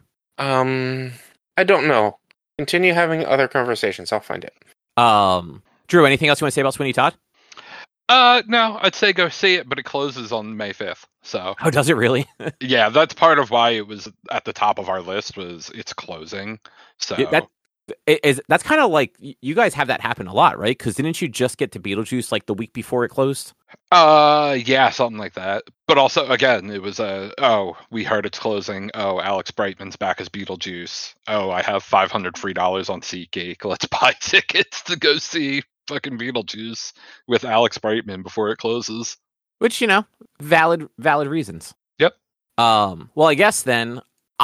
Um, I don't know. Continue having other conversations. I'll find it. Um, Drew, anything else you want to say about Sweeney Todd? Uh, no, I'd say go see it, but it closes on May fifth. So Oh, does it really? yeah, that's part of why it was at the top of our list was it's closing. So Yeah, that it is that's kind of like y- you guys have that happen a lot, right? Because didn't you just get to Beetlejuice like the week before it closed? uh, yeah, something like that. But also, again, it was a oh, we heard it's closing. Oh, Alex Brightman's back as Beetlejuice. Oh, I have five hundred free dollars on SeatGeek. Let's buy tickets to go see fucking Beetlejuice with Alex Brightman before it closes. Which, you know, valid valid reasons. Yep. Um. Well, I guess then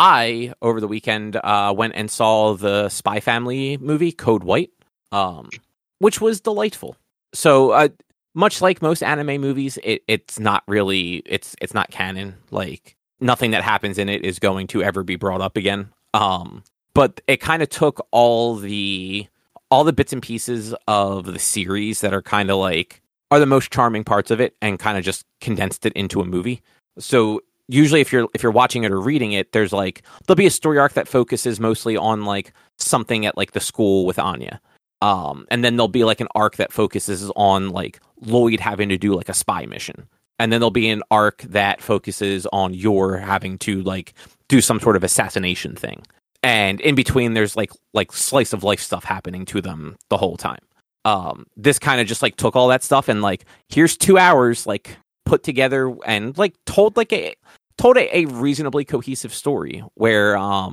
I over the weekend uh, went and saw the Spy Family movie Code White, um, which was delightful. So, uh, much like most anime movies, it, it's not really it's it's not canon. Like nothing that happens in it is going to ever be brought up again. Um. But it kind of took all the all the bits and pieces of the series that are kind of like are the most charming parts of it and kind of just condensed it into a movie. So usually if you're if you're watching it or reading it, there's like there'll be a story arc that focuses mostly on like something at like the school with Anya. Um and then there'll be like an arc that focuses on like Lloyd having to do like a spy mission. And then there'll be an arc that focuses on Yor having to like do some sort of assassination thing. And in between there's like like slice of life stuff happening to them the whole time. Um, this kind of just like took all that stuff and like here's two hours like put together and like told like a told a, a reasonably cohesive story where um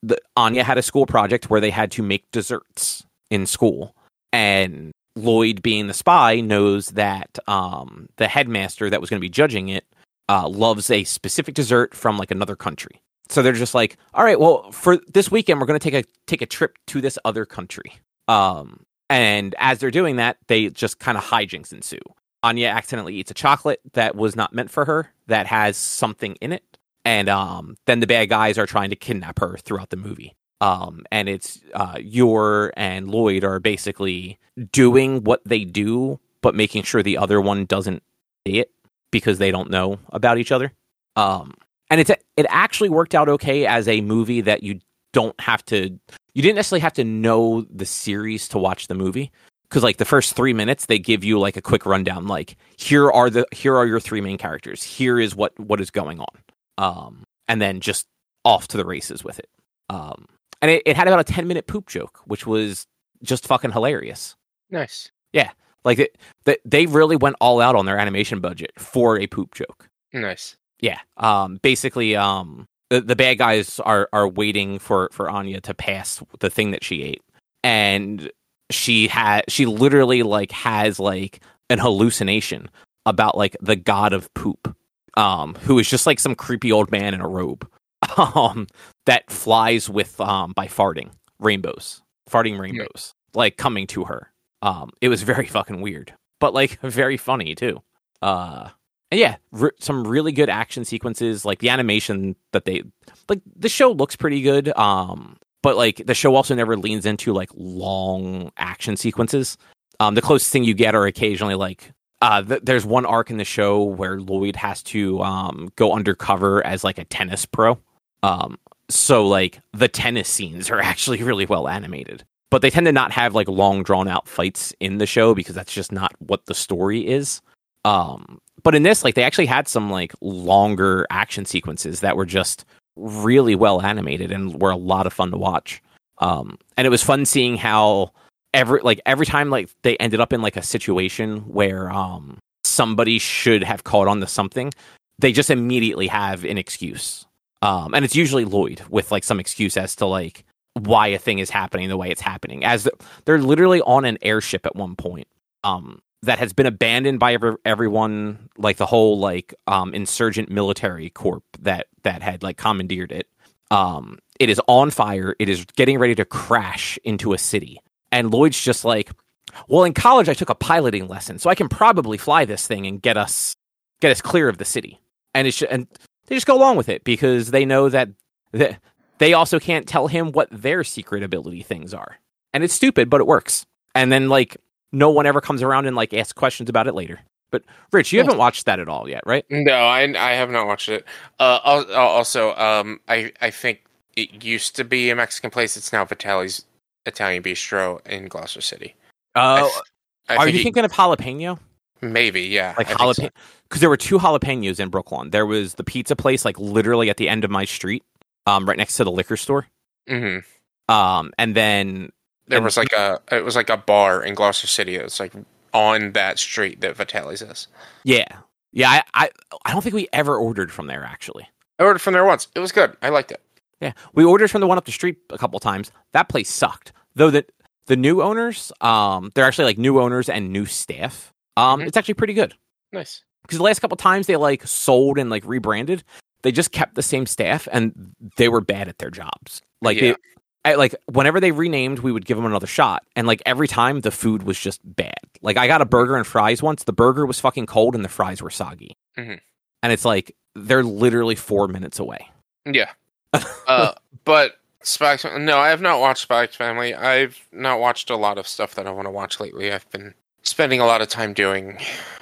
the Anya had a school project where they had to make desserts in school, and Lloyd, being the spy, knows that um, the headmaster that was going to be judging it uh, loves a specific dessert from like another country. So they're just like, all right, well, for this weekend, we're going to take a take a trip to this other country. Um, and as they're doing that, they just kind of hijinks ensue. Anya accidentally eats a chocolate that was not meant for her, that has something in it. And um, then the bad guys are trying to kidnap her throughout the movie. Um, and it's uh, Yor and Lloyd are basically doing what they do, but making sure the other one doesn't see it because they don't know about each other. Um, and it's it actually worked out okay as a movie that you don't have to, you didn't necessarily have to know the series to watch the movie. Because like the first three minutes, they give you like a quick rundown. Like here are the here are your three main characters. Here is what what is going on. Um, and then just off to the races with it. Um, and it, it had about a ten minute poop joke, which was just fucking hilarious. Nice. Yeah, like it, they they really went all out on their animation budget for a poop joke. Nice. Yeah. Um, basically, um, the, the bad guys are are waiting for for Anya to pass the thing that she ate, and she had she literally like has like an hallucination about like the god of poop, um, who is just like some creepy old man in a robe, um, that flies with um by farting rainbows, farting rainbows, yeah. like coming to her. Um, it was very fucking weird, but like very funny too. Uh, and yeah, r- some really good action sequences. Like the animation that they like, the show looks pretty good. Um. But, like, the show also never leans into, like, long action sequences. Um, the closest thing you get are occasionally, like, uh, th- there's one arc in the show where Lloyd has to um, go undercover as, like, a tennis pro. Um, so, like, the tennis scenes are actually really well animated. But they tend to not have, like, long, drawn-out fights in the show because that's just not what the story is. Um, but in this, like, they actually had some, like, longer action sequences that were just really well animated and were a lot of fun to watch. Um, and it was fun seeing how every like every time like they ended up in like a situation where um somebody should have caught on to something, they just immediately have an excuse. Um, and it's usually Lloyd with like some excuse as to like why a thing is happening the way it's happening. As the, they're literally on an airship at one point. Um, that has been abandoned by every, everyone, like the whole like um, insurgent military corp that that had like commandeered it. Um, it is on fire. It is getting ready to crash into a city. And Lloyd's just like, well, in college I took a piloting lesson, so I can probably fly this thing and get us get us clear of the city. And it's and they just go along with it because they know that that they also can't tell him what their secret ability things are. And it's stupid, but it works. And then like. No one ever comes around and like asks questions about it later. But Rich, you haven't watched that at all yet, right? No, I I have not watched it. Uh, also, um, I I think it used to be a Mexican place. It's now Vitali's Italian Bistro in Gloucester City. Oh, uh, are think you he, thinking of jalapeno? Maybe, yeah. Like jalapeno, because so. there were two jalapenos in Brooklyn. There was the pizza place, like literally at the end of my street, um, right next to the liquor store. Mm-hmm. Um, and then. There and, was like a it was like a bar in Gloucester City. It was like on that street that Vitali's is. Yeah, yeah. I, I I don't think we ever ordered from there actually. I ordered from there once. It was good. I liked it. Yeah, we ordered from the one up the street a couple times. That place sucked. Though the the new owners, um, they're actually like new owners and new staff. Um, mm-hmm. It's actually pretty good. Nice. Because the last couple times they like sold and like rebranded, they just kept the same staff and they were bad at their jobs. Like yeah. they. I, like whenever they renamed, we would give them another shot, and like every time the food was just bad. Like I got a burger and fries once. The burger was fucking cold and the fries were soggy. Mm-hmm. And it's like they're literally four minutes away. Yeah. uh, but Spy X no, I have not watched Spy X Family. I've not watched a lot of stuff that I want to watch lately. I've been spending a lot of time doing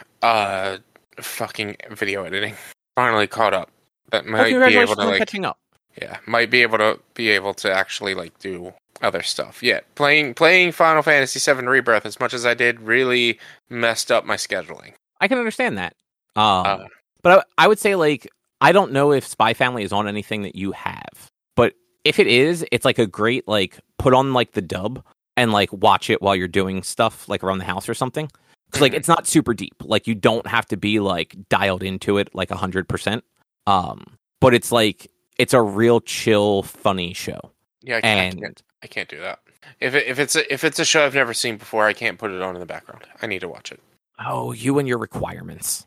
uh fucking video editing. Finally caught up. That might oh, be able to like catching up. Yeah, might be able to be able to actually like do other stuff. Yeah, playing playing Final Fantasy seven Rebirth as much as I did really messed up my scheduling. I can understand that. Um, uh, but I, I would say like I don't know if Spy Family is on anything that you have, but if it is, it's like a great like put on like the dub and like watch it while you're doing stuff like around the house or something. Because like it's not super deep. Like you don't have to be like dialed into it like a hundred percent. Um, but it's like. It's a real chill, funny show. Yeah, I can't, and I can't, I can't do that. If it, if it's a, if it's a show I've never seen before, I can't put it on in the background. I need to watch it. oh, you and your requirements.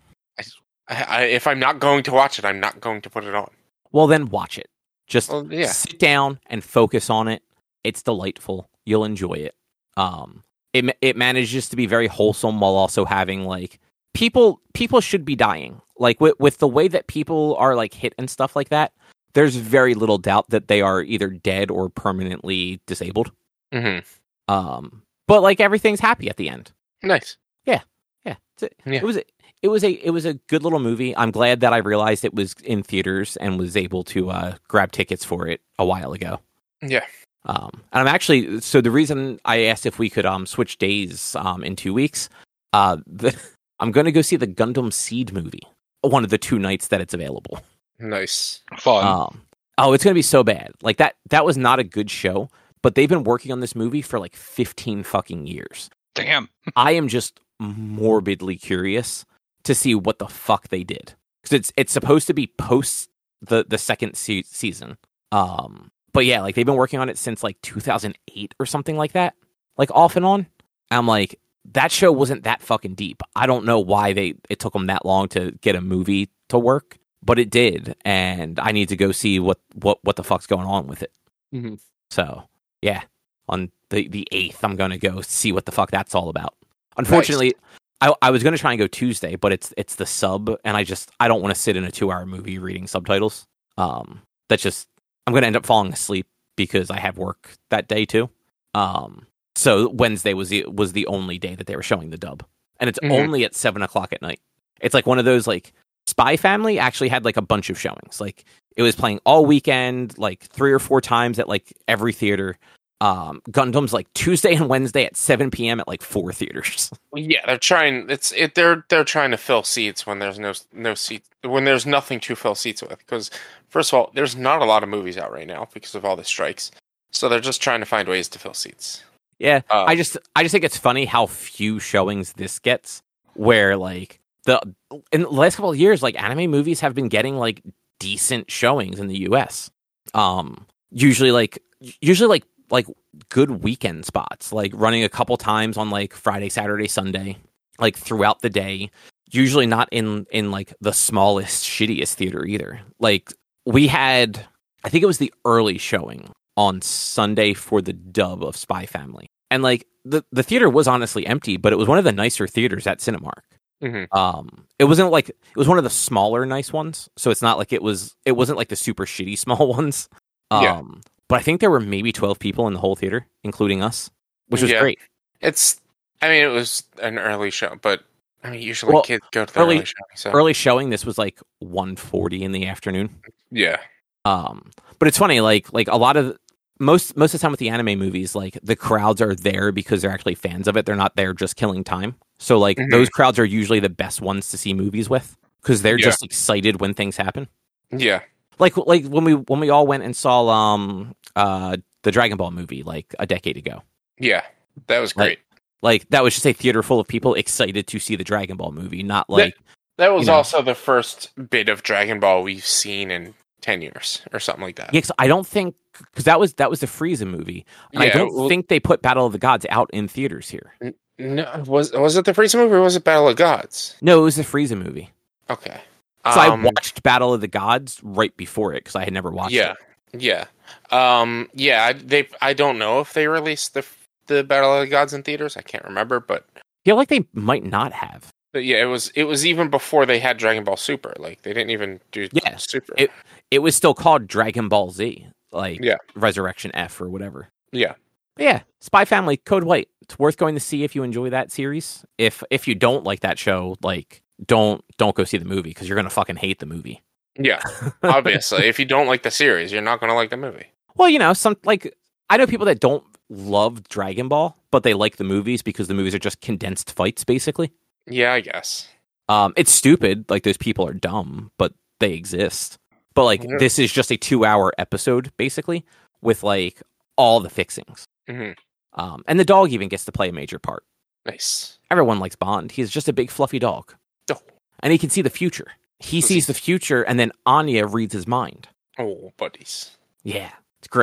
I, I, if I'm not going to watch it, I'm not going to put it on. Well, then watch it. Just Well, yeah. sit down and focus on it. It's delightful. You'll enjoy it. Um, it it manages to be very wholesome while also having like people people should be dying. Like with with the way that people are like hit and stuff like that. There's very little doubt that they are either dead or permanently disabled. Mm-hmm. Um, but like everything's happy at the end. Nice. Yeah, yeah. It, Yeah. it was a, it was a it was a good little movie. I'm glad that I realized it was in theaters and was able to uh, grab tickets for it a while ago. Yeah. Um, and I'm actually so the reason I asked if we could um switch days um in two weeks. Uh, the, I'm going to go see the Gundam Seed movie. One of the two nights that it's available. Nice. Fun. Um, oh, it's gonna be so bad. Like that. That was not a good show, but they've been working on this movie for like fifteen fucking years. Damn. I am just morbidly curious to see what the fuck they did because it's it's supposed to be post the the second se- season. Um, but yeah, like they've been working on it since like two thousand eight or something like that, like off and on. I'm like, that show wasn't that fucking deep. I don't know why they it took them that long to get a movie to work. But it did, and I need to go see what, what, what the fuck's going on with it. Mm-hmm. So, yeah, on the, the eighth, I'm going to go see what the fuck that's all about. Unfortunately, nice. I, I was going to try and go Tuesday, but it's it's the sub, and I just I don't want to sit in a two-hour movie reading subtitles. Um, that's just I'm going to end up falling asleep because I have work that day too. Um, so Wednesday was the was the only day that they were showing the dub, and it's mm-hmm. only at seven o'clock at night. It's like one of those like. Spy Family actually had like a bunch of showings. Like it was playing all weekend, like three or four times at like every theater. Um, Gundam's like Tuesday and Wednesday at seven p.m. at like four theaters. Yeah, they're trying. It's it. They're they're trying to fill seats when there's no no seats when there's nothing to fill seats with. Because first of all, there's not a lot of movies out right now because of all the strikes. So they're just trying to find ways to fill seats. Yeah, um, I just I just think it's funny how few showings this gets. Where like. The in the last couple of years, like anime movies have been getting like decent showings in the U S. Um, usually like usually like like good weekend spots, like running a couple times on like Friday, Saturday, Sunday, like throughout the day. Usually not in in like the smallest, shittiest theater either. Like we had, I think it was the early showing on Sunday for the dub of Spy Family, and like the the theater was honestly empty, but it was one of the nicer theaters at Cinemark. Mm-hmm. Um, it wasn't like it was one of the smaller nice ones, so it's not like it was it wasn't like the super shitty small ones. Um, yeah. But I think there were maybe twelve people in the whole theater, including us, which was yeah. great. It's, I mean, it was an early show, but I mean, usually well, kids go to the early, early showing. So. Early showing, this was like one forty in the afternoon. Yeah. Um, but it's funny, like like a lot of most most of the time with the anime movies, like the crowds are there because they're actually fans of it. They're not there just killing time. So, like, mm-hmm. those crowds are usually the best ones to see movies with because they're yeah. just excited when things happen. Yeah, like like when we when we all went and saw um uh the Dragon Ball movie like a decade ago. Yeah, that was great. Like, like that was just a theater full of people excited to see the Dragon Ball movie, not like that, that was you know, also the first bit of Dragon Ball we've seen in ten years or something like that. Yeah, I don't think because that was that was the Frieza movie, and yeah, I don't well, think they put Battle of the Gods out in theaters here. N- No, was was it the Frieza movie or was it Battle of Gods? No, it was the Frieza movie. Okay. So um, I watched Battle of the Gods right before it because I had never watched yeah, it. Yeah, yeah, um, yeah. They, I don't know if they released the the Battle of the Gods in theaters. I can't remember, but I feel like they might not have. But yeah, it was it was even before they had Dragon Ball Super. Like they didn't even do yeah, Super. It it was still called Dragon Ball Z, like yeah. Resurrection F or whatever. Yeah. But yeah, Spy Family, Code White. It's worth going to see if you enjoy that series. If if you don't like that show, like don't don't go see the movie because you're gonna fucking hate the movie. Yeah, obviously, if you don't like the series, you're not gonna like the movie. Well, you know, some like I know people that don't love Dragon Ball, but they like the movies because the movies are just condensed fights, basically. Yeah, I guess. Um, it's stupid. Like those people are dumb, but they exist. But like yeah. this is just a two-hour episode, basically, with like all the fixings. Mm-hmm. Um, and the dog even gets to play a major part. Nice. Everyone likes Bond. He's just a big fluffy dog. Oh. And he can see the future. He Does sees he? the future, and then Anya reads his mind. Oh, buddies. Yeah, it's great.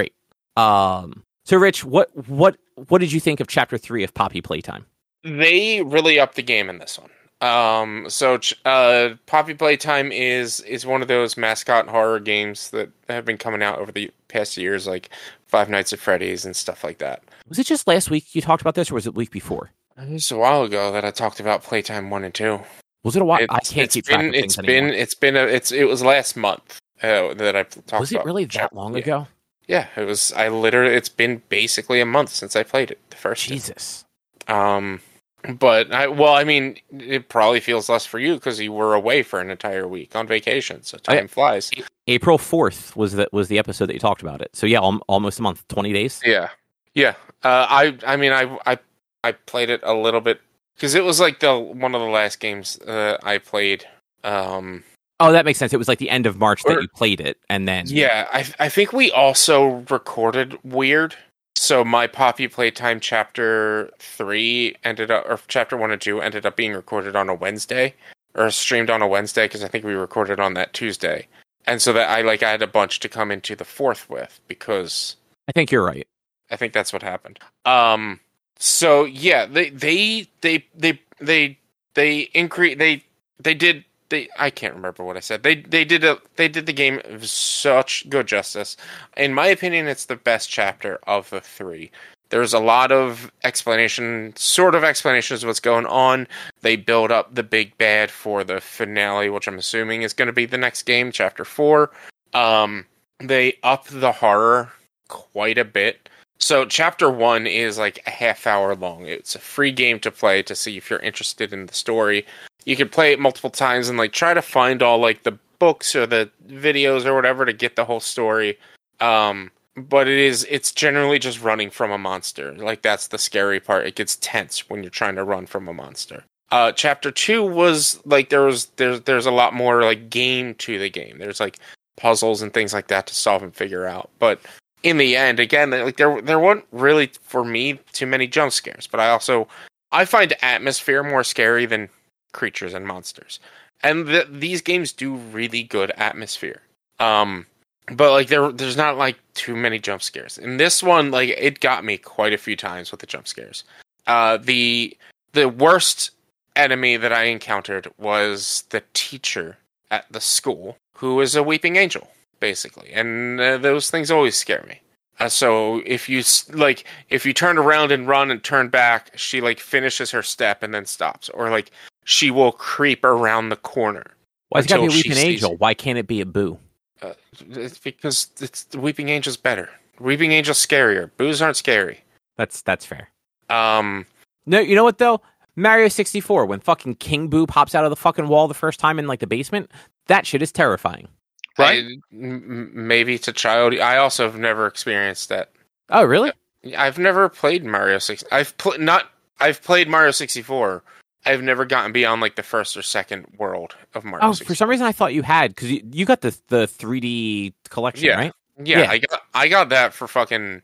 Um, so Rich, what what what did you think of chapter three of Poppy Playtime? They really upped the game in this one. Um, so uh, Poppy Playtime is is one of those mascot horror games that have been coming out over the past years, like Five Nights at Freddy's and stuff like that. Was it just last week you talked about this, or was it the week before? It was a while ago that I talked about Playtime one and two. Was it a while? It's, I can't it's keep been, track of It's things been anymore. it's been a, it's it was last month uh, that I talked about. Was it really that long yeah. ago? Yeah, it was. I literally it's been basically a month since I played it the first. Jesus. Day. Um. But, I, well, I mean, it probably feels less for you because you were away for an entire week on vacation, so time I, flies. April fourth was the, was the episode that you talked about it. So, yeah, al- almost a month, twenty days. Yeah. Yeah. Uh, I I mean, I, I, I played it a little bit, because it was like the one of the last games uh, I played. Um, oh, that makes sense. It was like the end of March or, that you played it, and then... Yeah, I I think we also recorded weird. So my Poppy Playtime chapter three ended up, or chapter one and two ended up being recorded on a Wednesday, or streamed on a Wednesday, because I think we recorded on that Tuesday, and so that I like I had a bunch to come into the fourth with, because I think you're right. I think that's what happened. Um. So yeah, they they they they they they increase they they did. They, I can't remember what I said. They they did a they did the game such good justice. In my opinion, it's the best chapter of the three. There's a lot of explanation, sort of explanations of what's going on. They build up the big bad for the finale, which I'm assuming is going to be the next game, chapter four. Um, they up the horror quite a bit. So chapter one is like a half hour long. It's a free game to play to see if you're interested in the story. You can play it multiple times and like try to find all like the books or the videos or whatever to get the whole story. Um, but it is it's generally just running from a monster. Like that's the scary part. It gets tense when you're trying to run from a monster. Uh, chapter two was like there was there's there's a lot more like game to the game. There's like puzzles and things like that to solve and figure out. But in the end, again, like there there weren't really for me too many jump scares. But I also I find atmosphere more scary than creatures and monsters, and th- these games do really good atmosphere. Um, but like there, there's not like too many jump scares. In this one, like it got me quite a few times with the jump scares. Uh, the the worst enemy that I encountered was the teacher at the school, who is a weeping angel, basically, and uh, those things always scare me. Uh, so if you like, if you turn around and run and turn back, she like finishes her step and then stops, or like. She will creep around the corner. Why it's gotta be a weeping angel? Why can't it be a boo? Uh, it's because it's the weeping angel's better. Weeping angel's scarier. Boos aren't scary. That's that's fair. Um, no, you know what though? Mario sixty-four, when fucking King Boo pops out of the fucking wall the first time in like the basement, that shit is terrifying. Right? I, m- maybe it's a child. I also have never experienced that. Oh, really? I've never played Mario six. I've pl- not. I've played Mario sixty-four. I've never gotten beyond like the first or second world of Mario. Oh, sixty-four. For some reason I thought you had because you, you got the the three D collection, yeah. right? Yeah, yeah, I got I got that for fucking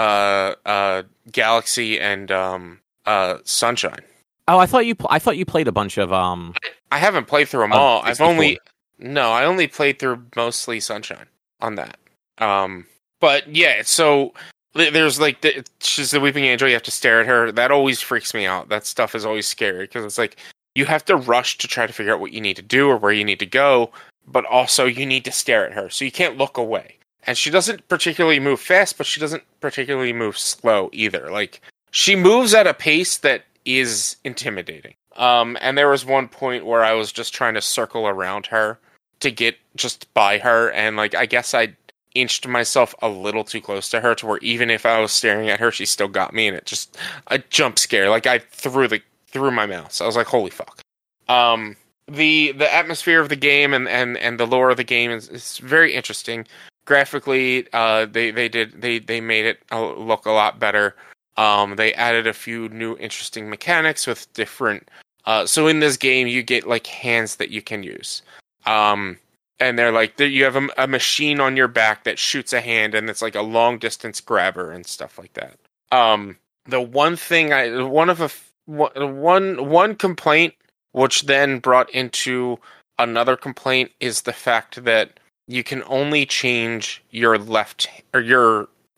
uh uh Galaxy and um uh Sunshine. Oh, I thought you pl- I thought you played a bunch of um. I haven't played through them oh, all. I've sixty-four. only no, I only played through mostly Sunshine on that. Um, but yeah, so. There's like the, she's the weeping angel. You have to stare at her. That always freaks me out. That stuff is always scary because it's like you have to rush to try to figure out what you need to do or where you need to go, but also you need to stare at her, so you can't look away. And she doesn't particularly move fast, but she doesn't particularly move slow either. Like she moves at a pace that is intimidating. Um, and there was one point where I was just trying to circle around her to get just by her, and like I guess I. inched myself a little too close to her to where even if I was staring at her, she still got me, and it just a jump scare. Like I threw the threw my mouse. I was like, holy fuck. Um, the the atmosphere of the game and, and, and the lore of the game is, is very interesting. Graphically, uh, they they did they they made it look a lot better. Um, they added a few new interesting mechanics with different. Uh, so in this game, you get like hands that you can use. Um. And they're like, you have a, a machine on your back that shoots a hand, and it's like a long distance grabber and stuff like that. Um, the one thing I, one of a, one one complaint, which then brought into another complaint, is the fact that you can only change your left or your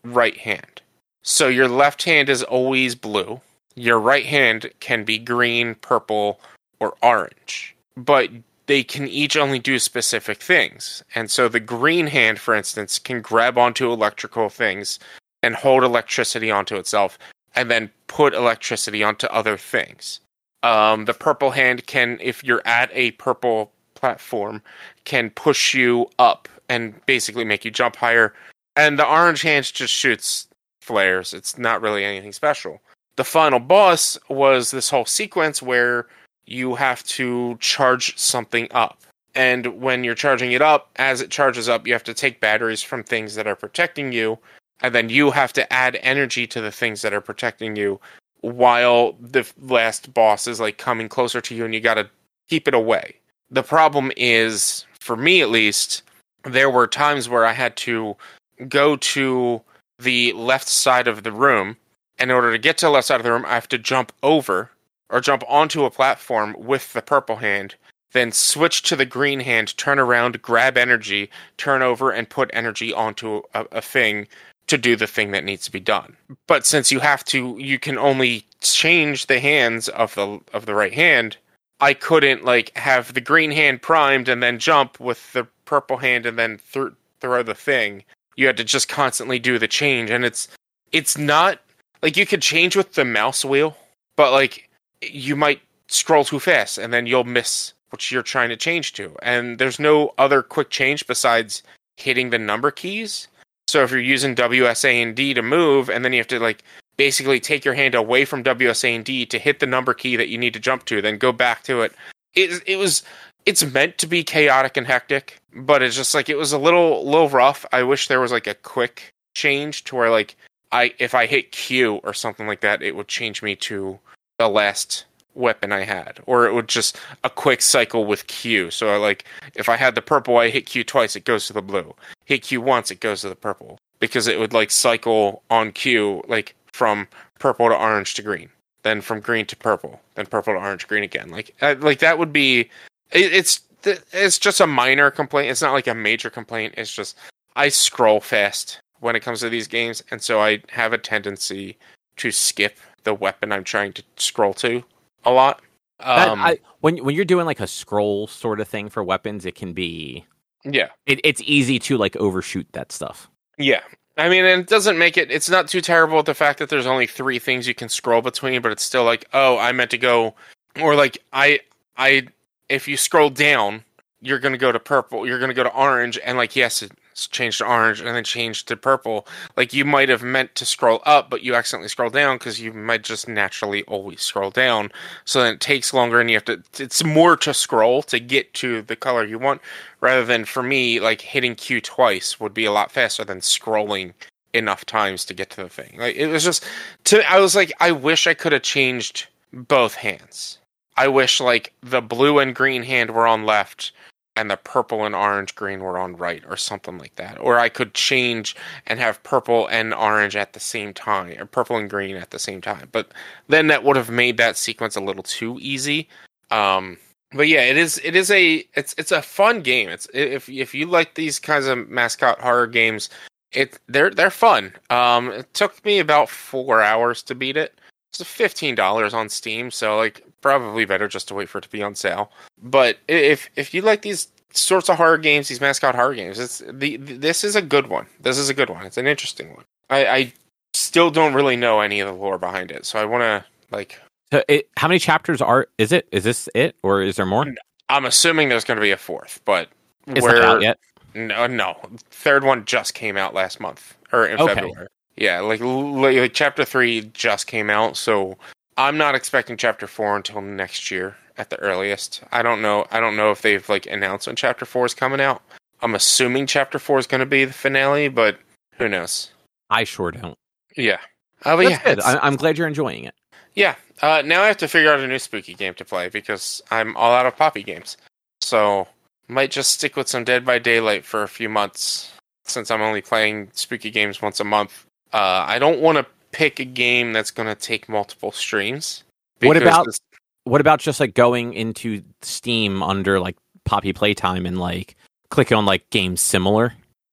right hand. So your left hand is always blue. Your right hand can be green, purple, or orange. But they can each only do specific things. And so the green hand, for instance, can grab onto electrical things and hold electricity onto itself, and then put electricity onto other things. Um, the purple hand can, if you're at a purple platform, can push you up and basically make you jump higher. And the orange hand just shoots flares. It's not really anything special. The final boss was this whole sequence where you have to charge something up. And when you're charging it up, as it charges up, you have to take batteries from things that are protecting you, and then you have to add energy to the things that are protecting you while the last boss is like coming closer to you, and you gotta keep it away. The problem is, for me at least, there were times where I had to go to the left side of the room. In order to get to the left side of the room, I have to jump over or jump onto a platform with the purple hand, then switch to the green hand, turn around, grab energy, turn over, and put energy onto a, a thing to do the thing that needs to be done. But since you have to, you can only change the hands of the of the right hand, I couldn't like have the green hand primed and then jump with the purple hand and then th- throw the thing. You had to just constantly do the change, and it's it's not like you could change with the mouse wheel, but like you might scroll too fast and then you'll miss what you're trying to change to. And there's no other quick change besides hitting the number keys. So if you're using W S A and D to move, and then you have to like basically take your hand away from W S A and D to hit the number key that you need to jump to, then go back to it. It it was it's meant to be chaotic and hectic, but it's just like it was a little little rough. I wish there was like a quick change to where like I if I hit Q or something like that, it would change me to the last weapon I had, or it would just a quick cycle with Q. So I, like if I had the purple, I hit Q twice, it goes to the blue. Hit Q once, it goes to the purple, because it would like cycle on Q like from purple to orange to green, then from green to purple, then purple to orange, green again. Like uh, like that would be it, it's it's just a minor complaint. It's not like a major complaint. It's just I scroll fast when it comes to these games, and so I have a tendency to skip the weapon I'm trying to scroll to a lot. Um, that, I, when when you're doing like a scroll sort of thing for weapons, it can be yeah, it, it's easy to like overshoot that stuff. Yeah, I mean, and it doesn't make it. It's not too terrible with the fact that there's only three things you can scroll between, but it's still like, oh, I meant to go, or like I I if you scroll down, you're gonna go to purple, you're gonna go to orange, and like yes, it's changed to orange and then changed to purple. Like you might have meant to scroll up, but you accidentally scroll down because you might just naturally always scroll down. So then it takes longer, and you have to. It's more to scroll to get to the color you want, rather than for me like hitting Q twice would be a lot faster than scrolling enough times to get to the thing. Like it was just. To I was like, I wish I could have changed both hands. I wish like the blue and green hand were on left, and the purple and orange green were on right, or something like that. Or I could change and have purple and orange at the same time, or purple and green at the same time. But then that would have made that sequence a little too easy. Um, but yeah, it is. It is a. It's it's a fun game. It's if if you like these kinds of mascot horror games, it they're they're fun. Um, it took me about four hours to beat it. It's fifteen dollars on Steam, so like probably better just to wait for it to be on sale. But if if you like these sorts of horror games, these mascot horror games, it's the this is a good one. This is a good one. It's an interesting one. I, I still don't really know any of the lore behind it, so I want to like. So it, how many chapters are? Is it? Is this it, or is there more? I'm assuming there's going to be a fourth, but it's where, not out yet. No, no. Third one just came out last month or in Okay. February. Yeah, like, like like chapter three just came out, so I'm not expecting chapter four until next year at the earliest. I don't know. I don't know if they've like announced when chapter four is coming out. I'm assuming chapter four is going to be the finale, but who knows? I sure don't. Yeah. Uh, but That's yeah, good. it's- I, I'm glad you're enjoying it. Yeah. Uh, now I have to figure out a new spooky game to play because I'm all out of Poppy games. So might just stick with some Dead by Daylight for a few months since I'm only playing spooky games once a month. Uh, I don't want to pick a game that's going to take multiple streams. What about this- what about just like going into Steam under like Poppy Playtime and like clicking on like games similar?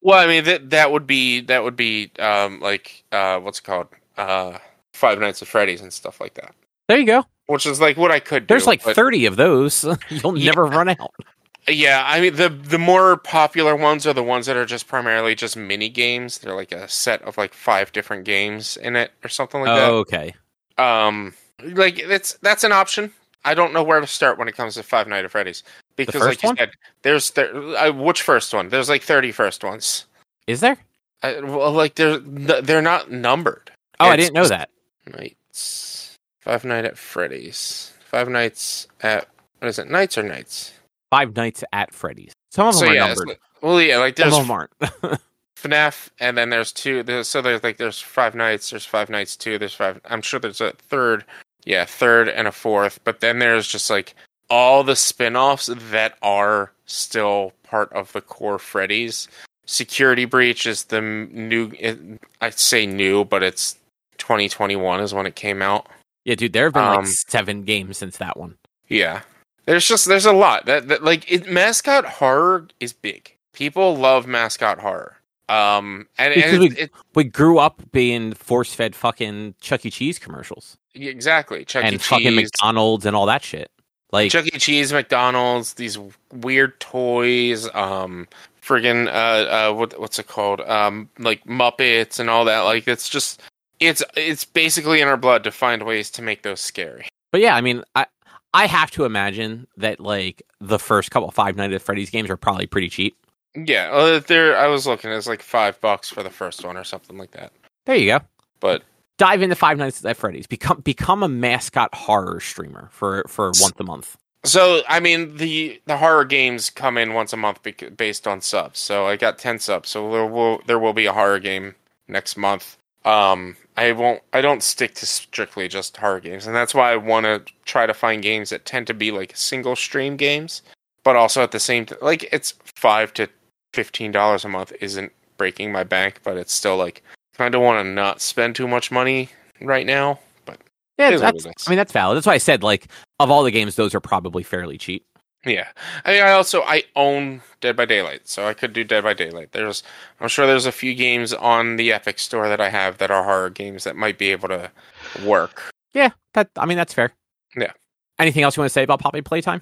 Well, I mean that that would be that would be um like uh what's it called uh Five Nights at Freddy's and stuff like that. There you go. Which is like what I could do. There's like but, thirty of those. You'll Yeah. never run out. Yeah, I mean the the more popular ones are the ones that are just primarily just mini games. They're like a set of like five different games in it or something like Oh, okay. that. Um, like it's that's an option. I don't know where to start when it comes to Five Nights at Freddy's because, first like you one? said, there's there. Uh, which first one? There's like thirty first ones. Is there? I, well, like they're they're not numbered. Oh, I It's didn't know just that. Nights. Five Nights at Freddy's. Five Nights at what is it? Nights or Nights? Five Nights at Freddy's. Some of them So are yeah, it's numbered. like- well yeah, like Some there's of them aren't. F NAF, and then there's two. There's, so there's like there's Five Nights. There's Five Nights two. There's five. I'm sure there's a third. Yeah, third and a fourth. But then there's just like all the spin-offs that are still part of the core Freddy's. Security Breach is the m- new. It, I'd say new, but it's twenty twenty-one is when it came out. Yeah, dude, there have been Um, like seven games since that one. Yeah, there's just there's a lot that, that like it, mascot horror is big. People love mascot horror. Um, and, Because and we- it, it, We grew up being force-fed fucking Chuck E. Cheese commercials exactly Chuck and E. fucking Cheese. McDonald's and all that shit. Like, Chuck E. Cheese, McDonald's, these weird toys, um, friggin' uh, uh, what what's it called? Um, like Muppets and all that. Like it's just it's it's basically in our blood to find ways to make those scary. but yeah, I mean, I I have to imagine that like the first couple of Five Nights at Freddy's games are probably pretty cheap. Yeah, uh, there. I was looking. It's like five bucks for the first one or something like that. There you go. But Dive into Five Nights at Freddy's. Become become a mascot horror streamer for for once a month. so I mean the the horror games come in once a month bec- based on subs. So I got ten subs. So there will there will be a horror game next month. Um, I won't. I don't stick to strictly just horror games, and that's why I want to try to find games that tend to be like single stream games, but also at the same time, like it's five to fifteen dollars a month isn't breaking my bank, but it's still like kind of want to not spend too much money right now. But Yeah, It is what that's, it is. I mean, that's valid. That's why I said, like, of all the games, those are probably fairly cheap. yeah, I mean, I also I own Dead by Daylight, so I could do Dead by Daylight. There's, I'm sure there's a few games on the Epic Store that I have that are horror games that might be able to work. Yeah, that I mean, that's fair. Yeah. Anything else you want to say about Poppy Playtime?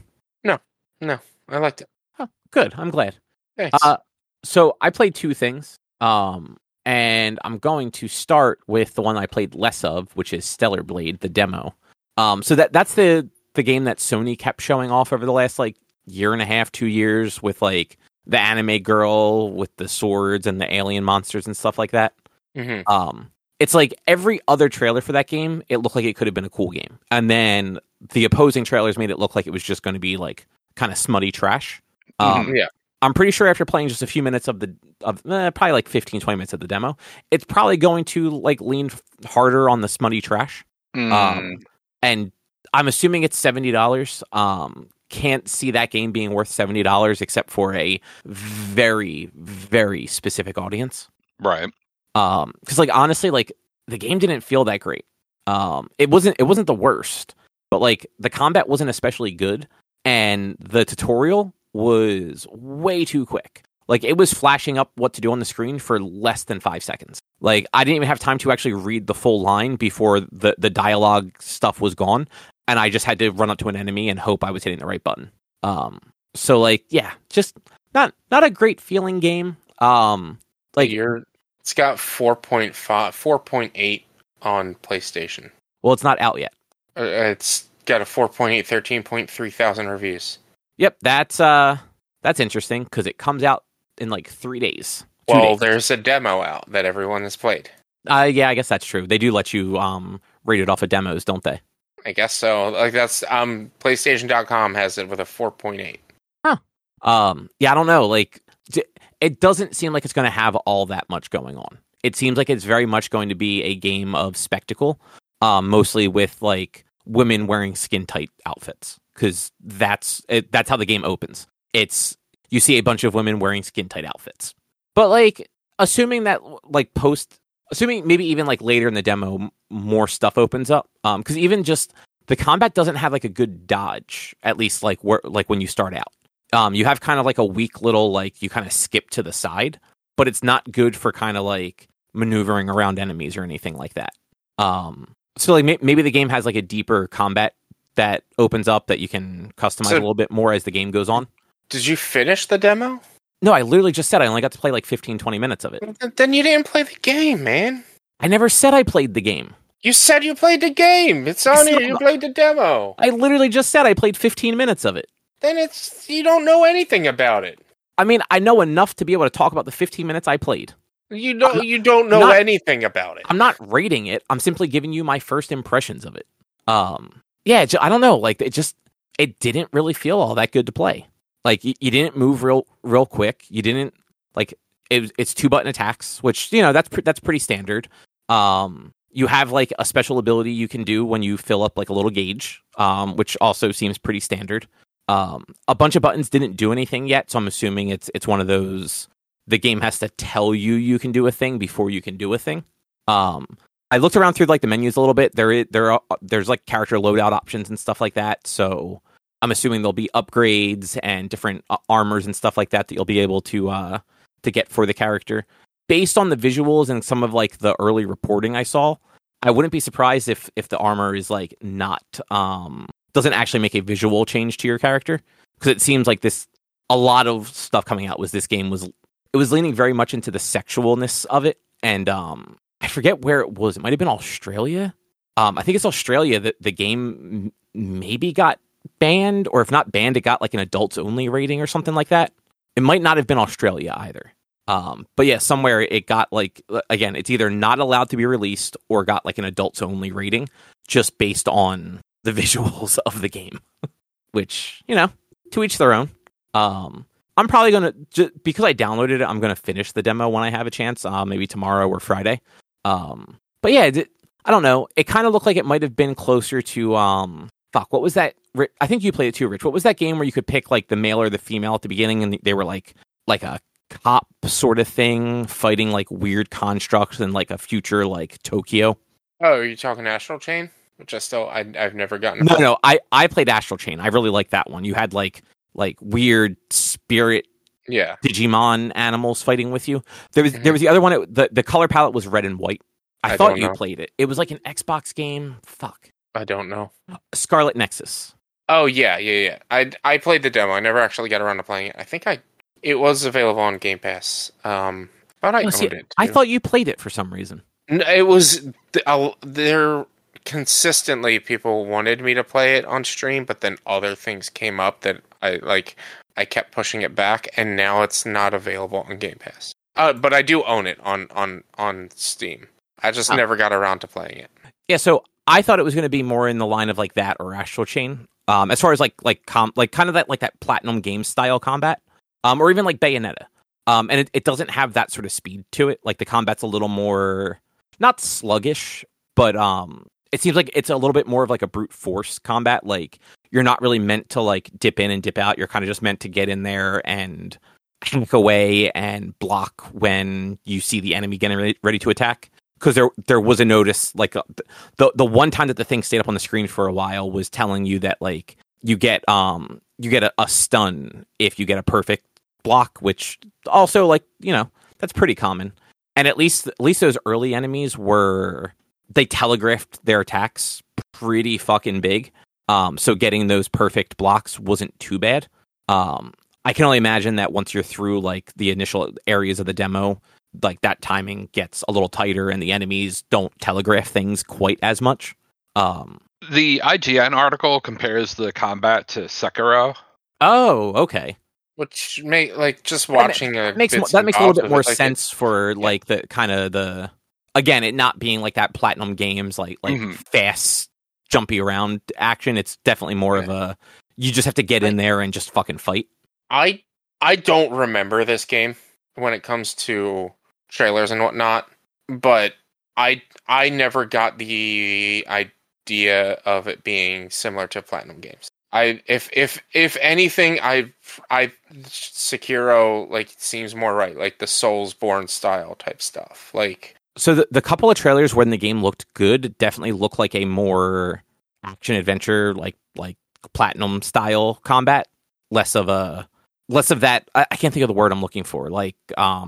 I liked it. Oh, good. I'm glad. Thanks. Uh, so I played two things, um, and I'm going to start with the one I played less of, which is Stellar Blade, the demo. Um, so that that's the the game that Sony kept showing off over the last like year and a half, two years, with like the anime girl with the swords and the alien monsters and stuff like that. hmm Um, it's like every other trailer for that game, it looked like it could have been a cool game, and then the opposing trailers made it look like it was just going to be like kind of smutty trash. Um, yeah. I'm pretty sure after playing just a few minutes of the of eh, probably like fifteen, twenty minutes of the demo, it's probably going to like lean f- harder on the smutty trash. Mm. Um, and I'm assuming it's seventy dollars. Um, can't see that game being worth seventy dollars except for a very, very specific audience. right. Um, because like honestly, like the game didn't feel that great. Um, it wasn't it wasn't the worst, but like the combat wasn't especially good, and the tutorial was way too quick. Like it was flashing up what to do on the screen for less than five seconds. Like I didn't even have time to actually read the full line before the the dialogue stuff was gone, and I just had to run up to an enemy and hope I was hitting the right button. Um, so like yeah, just not not a great feeling game. Um, like You're, it's got four point five, four point eight on PlayStation. well, it's not out yet. Uh, it's got a four point eight, thirteen point three thousand reviews. Yep, that's uh that's interesting because it comes out in like three days. Two Well, days. there's a demo out that everyone has played. Uh, yeah, I guess that's true. They do let you um rate it off of demos, don't they? I guess so. Like that's um PlayStation dot com has it with a four point eight. Um, yeah, I don't know. Like, d- it doesn't seem like it's going to have all that much going on. It seems like it's very much going to be a game of spectacle, um, mostly with like women wearing skin tight outfits, because that's it, that's how the game opens. It's you see a bunch of women wearing skin tight outfits, but like assuming that like post, assuming maybe even like later in the demo, m- more stuff opens up. Um, because even just the combat doesn't have like a good dodge, at least like where like when you start out. Um, you have kind of like a weak little, like, you kind of skip to the side. but it's not good for kind of like maneuvering around enemies or anything like that. Um, so like may- maybe the game has like a deeper combat that opens up that you can customize so, a little bit more as the game goes on. Did you finish the demo? No, I literally just said I only got to play like fifteen, twenty minutes of it. Then you didn't play the game, man. I never said I played the game. You said you played the game. It's on here. You played the demo. I literally just said I played fifteen minutes of it. Then it's you don't know anything about it. I mean, I know enough to be able to talk about the fifteen minutes I played. You don't. Not, you don't know not, anything about it. I'm not rating it. I'm simply giving you my first impressions of it. Um, yeah, I don't know. Like it just, it didn't really feel all that good to play. Like you, you didn't move real, real quick. You didn't like it. It's two button attacks, which you know that's pre- that's pretty standard. Um, you have like a special ability you can do when you fill up like a little gauge, um, which also seems pretty standard. Um, a bunch of buttons didn't do anything yet, so I'm assuming it's it's one of those. The game has to tell you you can do a thing before you can do a thing. Um, I looked around through like the menus a little bit. There, is, there, are, there's like character loadout options and stuff like that. So I'm assuming there'll be upgrades and different uh, armors and stuff like that that you'll be able to uh, to get for the character. Based on the visuals and some of like the early reporting I saw, I wouldn't be surprised if if the armor is like not um, doesn't actually make a visual change to your character, because it seems like this a lot of stuff coming out was this game was. It was leaning very much into the sexualness of it, and um, I forget where it was. It might have been Australia. Um, I think it's Australia that the game m- maybe got banned, or if not banned, it got like an adults-only rating or something like that. It might not have been Australia either. Um, but yeah, somewhere it got like, again, it's either not allowed to be released or got like an adults-only rating just based on the visuals of the game, which, you know, to each their own. Um, I'm probably going to, because I downloaded it, I'm going to finish the demo when I have a chance, uh, maybe tomorrow or Friday. Um, but yeah, it, I don't know. It kind of looked like it might have been closer to, um, fuck, what was that? I think you played it too, Rich. What was that game where you could pick like the male or the female at the beginning and they were like, like a cop sort of thing fighting like weird constructs in like a future like Tokyo? Oh, are you talking Astral Chain? Which I still, I, I've never gotten. No, no, I, I played Astral Chain. I really liked that one. You had like, like weird spirit yeah Digimon animals fighting with you. There was mm-hmm. there was the other one. It, the the color palette was red and white. I, I thought you know. played it. It was like an Xbox game. Fuck. I don't know. Scarlet Nexus. Oh yeah, yeah, yeah. I I played the demo. I never actually got around to playing it. I think I it was available on Game Pass. Um, but I oh, owned see, it. Too. I thought you played it for some reason. No, it was uh, there. Consistently, people wanted me to play it on stream, but then other things came up that I like. I kept pushing it back, and now it's not available on Game Pass. Uh, but I do own it on on on Steam. I just oh. never got around to playing it. Yeah, so I thought it was going to be more in the line of like that or Astral Chain, um, as far as like like com like kind of that like that Platinum Games style combat, um, or even like Bayonetta. Um, and it, it doesn't have that sort of speed to it. Like the combat's a little more not sluggish, but um. It seems like it's a little bit more of like a brute force combat. Like you're not really meant to like dip in and dip out. You're kind of just meant to get in there and hack away and block when you see the enemy getting ready, ready to attack. Because there there was a notice like uh, the the one time that the thing stayed up on the screen for a while was telling you that like you get um you get a, a stun if you get a perfect block, which also like you know that's pretty common. And at least at least those early enemies were. They telegraphed their attacks pretty fucking big. Um, so getting those perfect blocks wasn't too bad. Um, I can only imagine that once you're through like the initial areas of the demo, like that timing gets a little tighter and the enemies don't telegraph things quite as much. Um, the I G N article compares the combat to Sekiro. Oh, okay. Which may like just watching that a makes more, that makes a little bit more it, like sense it, for yeah. like the kind of the. Again, it not being like that Platinum Games, like like mm-hmm. fast, jumpy around action. It's definitely more yeah. of a you just have to get in there and just fucking fight. I I don't remember this game when it comes to trailers and whatnot, but I I never got the idea of it being similar to Platinum Games. I if if if anything, I I Sekiro like seems more right, like the Soulsborne style type stuff, like. So the, the couple of trailers when the game looked good definitely looked like a more action adventure, like like Platinum style combat, less of a less of that. I, I can't think of the word I'm looking for. Like um,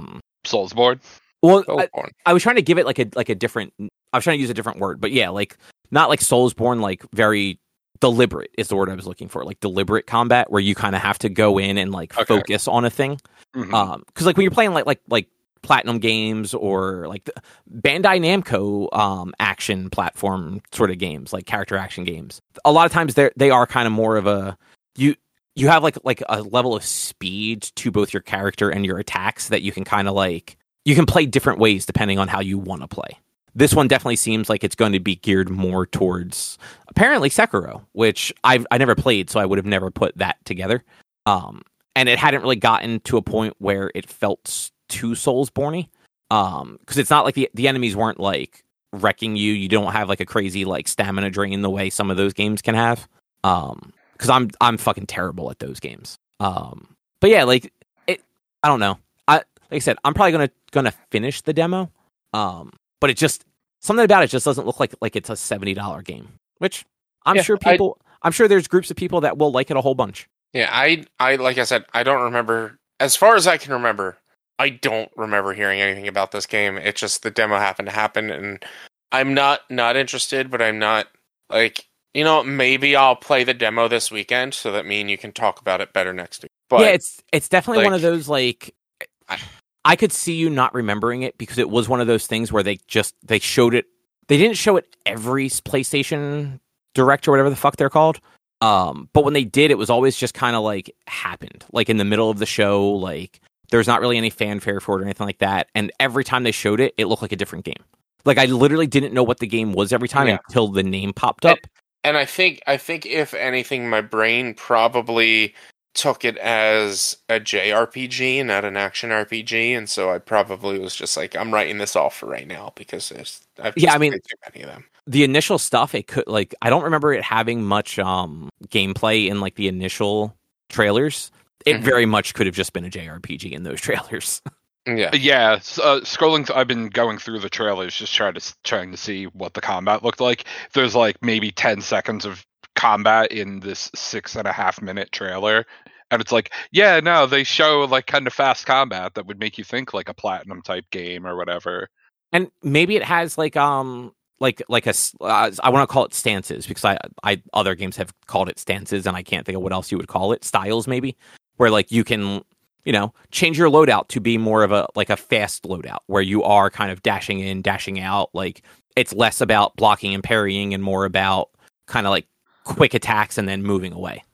Soulsborne. Well, I, Soulsborne. I was trying to give it like a like a different. I was trying to use a different word, but yeah, like not like Soulsborne, like very deliberate is the word I was looking for, like deliberate combat where you kind of have to go in and like Okay. focus on a thing. Mhm. Um, because like when you're playing like like like Platinum games or like the Bandai Namco um action platform sort of games, like character action games, a lot of times they they are kind of more of a you you have like like a level of speed to both your character and your attacks that you can kind of like you can play different ways depending on how you want to play. This one definitely seems like it's going to be geared more towards apparently Sekiro, which I've I never played, so I would have never put that together. Um, and it hadn't really gotten to a point where it felt too Soulsborne-y. Um, because it's not like the the enemies weren't like wrecking you. You don't have like a crazy like stamina drain the way some of those games can have. Um, because I'm I'm fucking terrible at those games. Um, but yeah, like it. I don't know. I like I said, I'm probably gonna gonna finish the demo. Um. But it just something about it just doesn't look like like it's a seventy dollars game, which I'm Yeah, sure people I, I'm sure there's groups of people that will like it a whole bunch. Yeah, I, I, like I said, I don't remember. As far as I can remember, I don't remember hearing anything about this game. It's just the demo happened to happen, and I'm not not interested. But I'm not like you know maybe I'll play the demo this weekend so that me and you can talk about it better next week. But yeah, it's it's definitely like, one of those like. I, I could see you not remembering it because it was one of those things where they just they showed it. They didn't show it every PlayStation Direct or whatever the fuck they're called. Um, but when they did, it was always just kind of like happened, like in the middle of the show. Like there's not really any fanfare for it or anything like that. And every time they showed it, it looked like a different game. Like I literally didn't know what the game was every time Yeah. until the name popped up. And, and I think I think if anything, my brain probably took it as a J R P G, not an action R P G, and so I probably was just like, I'm writing this off for right now because there's I've just Yeah, I mean- played too many of them. The initial stuff, it could like I don't remember it having much um gameplay in like the initial trailers. It Mhm. very much could have just been a J R P G in those trailers. Yeah, Yeah, s- uh, scrolling. Th- I've been going through the trailers, just trying to s- trying to see what the combat looked like. There's like maybe ten seconds of combat in this six and a half minute trailer, and it's like, yeah, no, they show like kind of fast combat that would make you think like a Platinum type game or whatever. And maybe it has like um like like a s- uh, I want to call it stances because I I other games have called it stances and I can't think of what else you would call it. Styles maybe where like you can you know change your loadout to be more of a like a fast loadout where you are kind of dashing in, dashing out. Like it's less about blocking and parrying and more about kind of like quick attacks and then moving away.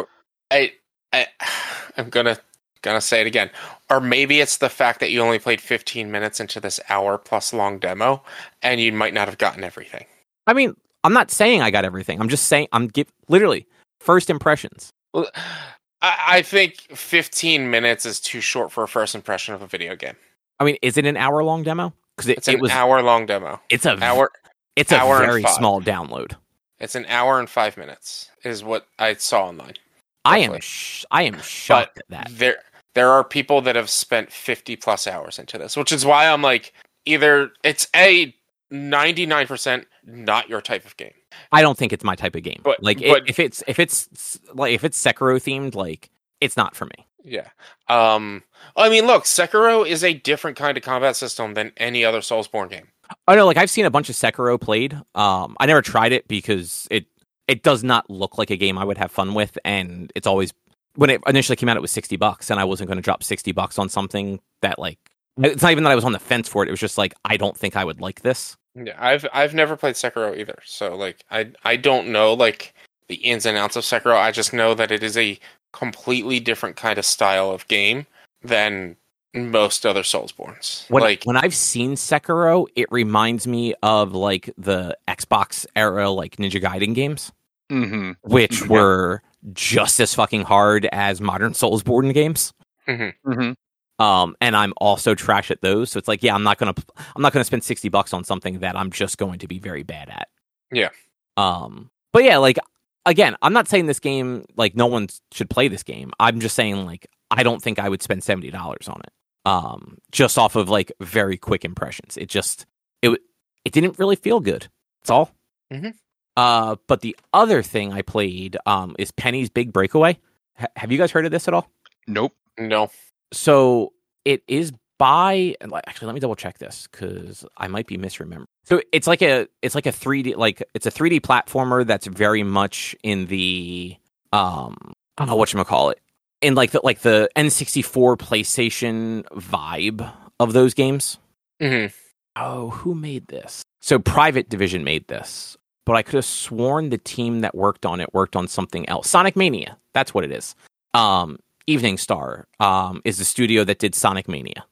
I, I, I'm gonna gonna say it again, or maybe it's the fact that you only played fifteen minutes into this hour plus long demo, and you might not have gotten everything. I mean, I'm not saying I got everything. I'm just saying I'm give literally first impressions. Well, I, I think fifteen minutes is too short for a first impression of a video game. I mean, is it an hour long demo? Because it, It's an it was hour long demo. it's a Hour. it's a hour and very five. small download. It's an hour and five minutes is what I saw online. I am Roughly. sh- I am shocked at that. There, there are people that have spent fifty plus hours into this, which is why I'm like, either it's a ninety-nine percent not your type of game. I don't think it's my type of game. But- like it- but- if it's if it's like if it's Sekiro themed, like it's not for me. Yeah. Um. I mean, look, Sekiro is a different kind of combat system than any other Soulsborne game. Oh no, like I've seen a bunch of Sekiro played. Um, I never tried it because it it does not look like a game I would have fun with, and it's always when it initially came out, it was sixty bucks, and I wasn't going to drop sixty bucks on something that like it's not even that I was on the fence for it. It was just like I don't think I would like this. Yeah, I've I've never played Sekiro either, so like I I don't know like the ins and outs of Sekiro. I just know that it is a completely different kind of style of game than most other Soulsborns. When, like when I've seen Sekiro, it reminds me of like the Xbox era, like Ninja Gaiden games, Mm-hmm. which Yeah. were just as fucking hard as modern Soulsborne games. mhm. Mm-hmm. Um, and I'm also trash at those, so it's like, yeah, I'm not gonna, I'm not gonna spend sixty bucks on something that I'm just going to be very bad at. Yeah. Um, but yeah, like again, I'm not saying this game like no one should play this game. I'm just saying like I don't think I would spend seventy dollars on it. Um, just off of like very quick impressions. It just it w- it didn't really feel good. That's all. Mhm. Uh, but the other thing I played um is Penny's Big Breakaway. H- have you guys heard of this at all? Nope. No. So it is by actually let me double check this because I might be misremembering. So it's like a it's like a three D like it's a three D platformer that's very much in the um I don't know whatchamacallit, in like the like the N sixty-four PlayStation vibe of those games. Mm-hmm. Oh, who made this? So Private Division made this, but I could have sworn the team that worked on it worked on something else. Sonic Mania, that's what it is. Um, Evening Star um, is the studio that did Sonic Mania.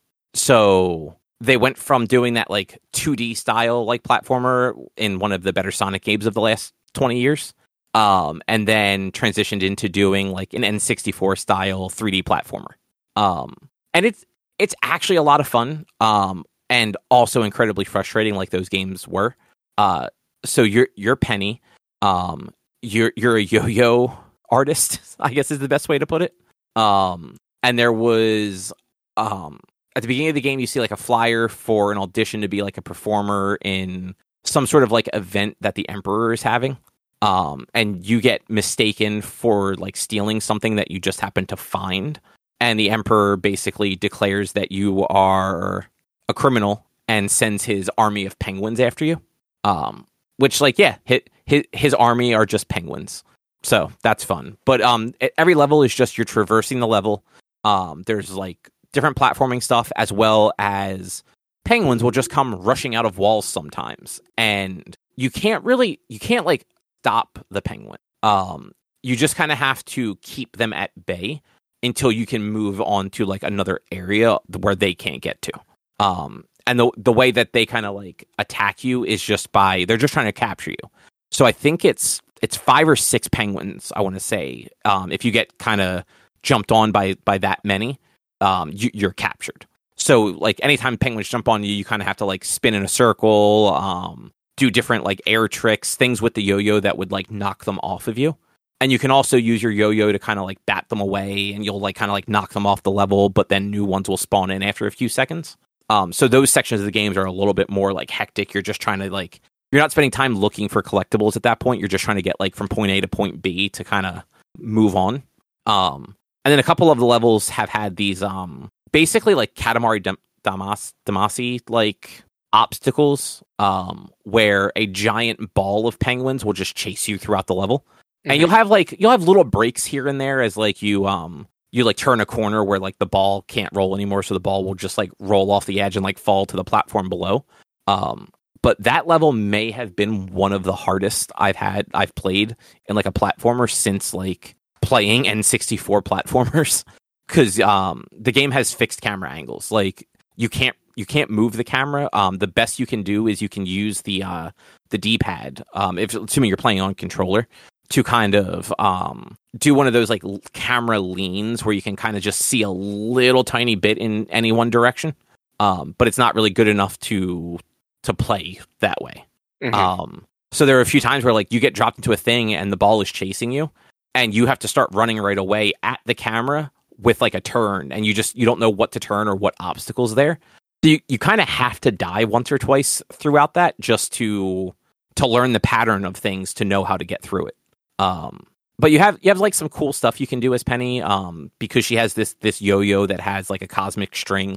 So they went from doing that like two D style like platformer in one of the better Sonic games of the last twenty years, um, and then transitioned into doing like an N sixty-four style three D platformer. Um, and it's it's actually a lot of fun, um, and also incredibly frustrating, like those games were. Uh, so you're you're Penny, um, you're you're a yo-yo artist, I guess is the best way to put it. Um, and there was um. At the beginning of the game, you see like a flyer for an audition to be like a performer in some sort of like event that the Emperor is having. Um, and you get mistaken for like stealing something that you just happen to find. And the Emperor basically declares that you are a criminal and sends his army of penguins after you. Um, which like, yeah, his, his, his army are just penguins. So that's fun. But um, every level is just you're traversing the level. Um, there's like different platforming stuff, as well as penguins will just come rushing out of walls sometimes, and you can't really you can't like stop the penguin. Um, you just kind of have to keep them at bay until you can move on to like another area where they can't get to. Um, and the the way that they kind of like attack you is just by they're just trying to capture you. So I think it's it's five or six penguins, I want to say. Um, if you get kind of jumped on by by that many, Um, you, you're captured. So, like, anytime penguins jump on you, you kind of have to, like, spin in a circle, um, do different, like, air tricks, things with the yo-yo that would, like, knock them off of you. And you can also use your yo-yo to kind of, like, bat them away, and you'll, like, kind of, like, knock them off the level, but then new ones will spawn in after a few seconds. Um, so those sections of the games are a little bit more, like, hectic. You're just trying to, like, you're not spending time looking for collectibles at that point. You're just trying to get, like, from point A to point B to kind of move on. Um... And then a couple of the levels have had these, um, basically like Katamari Dam- Damas- Damacy like obstacles, um, where a giant ball of penguins will just chase you throughout the level, mm-hmm. and you'll have like you'll have little breaks here and there as like you um you like turn a corner where like the ball can't roll anymore, so the ball will just like roll off the edge and like fall to the platform below. Um, but that level may have been one of the hardest I've had I've played in like a platformer since like playing N sixty-four platformers, because um, the game has fixed camera angles. Like you can't you can't move the camera. Um, the best you can do is you can use the uh, the D-pad. Um, if assuming you're playing on controller, to kind of um, do one of those like camera leans where you can kind of just see a little tiny bit in any one direction. Um, but it's not really good enough to to play that way. Mm-hmm. Um, so there are a few times where like you get dropped into a thing and the ball is chasing you, and you have to start running right away at the camera with like a turn, and you just you don't know what to turn or what obstacles there. So you you kind of have to die once or twice throughout that just to to learn the pattern of things to know how to get through it. Um, but you have you have like some cool stuff you can do as Penny, um, because she has this this yo-yo that has like a cosmic string.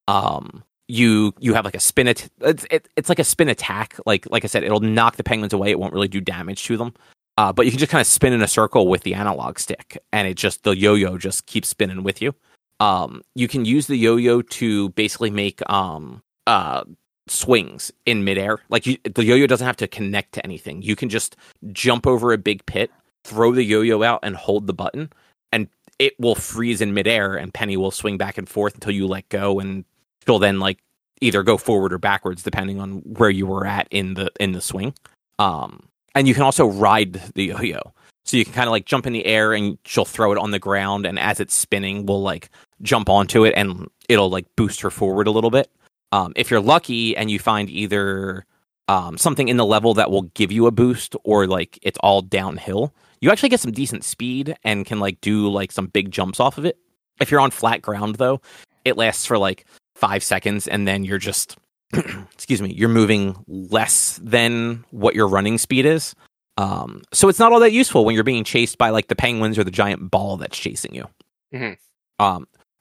Um, you you have like a spin it, it's it, it's like a spin attack. Like like I said, it'll knock the penguins away. It won't really do damage to them. Uh, but you can just kind of spin in a circle with the analog stick, and it just the yo-yo just keeps spinning with you. Um, you can use the yo-yo to basically make um, uh, swings in midair. Like you, the yo-yo doesn't have to connect to anything. You can just jump over a big pit, throw the yo-yo out, and hold the button, and it will freeze in midair. And Penny will swing back and forth until you let go, and she'll then like either go forward or backwards depending on where you were at in the in the swing. Um, And you can also ride the yo-yo. So you can kind of like jump in the air and she'll throw it on the ground, and as it's spinning, we'll like jump onto it and it'll like boost her forward a little bit. Um, if you're lucky and you find either um, something in the level that will give you a boost or like it's all downhill, you actually get some decent speed and can like do like some big jumps off of it. If you're on flat ground though, it lasts for like five seconds and then you're just excuse me, you're moving less than what your running speed is. Um, so it's not all that useful when you're being chased by like the penguins or the giant ball that's chasing you. Mm-hmm. Um,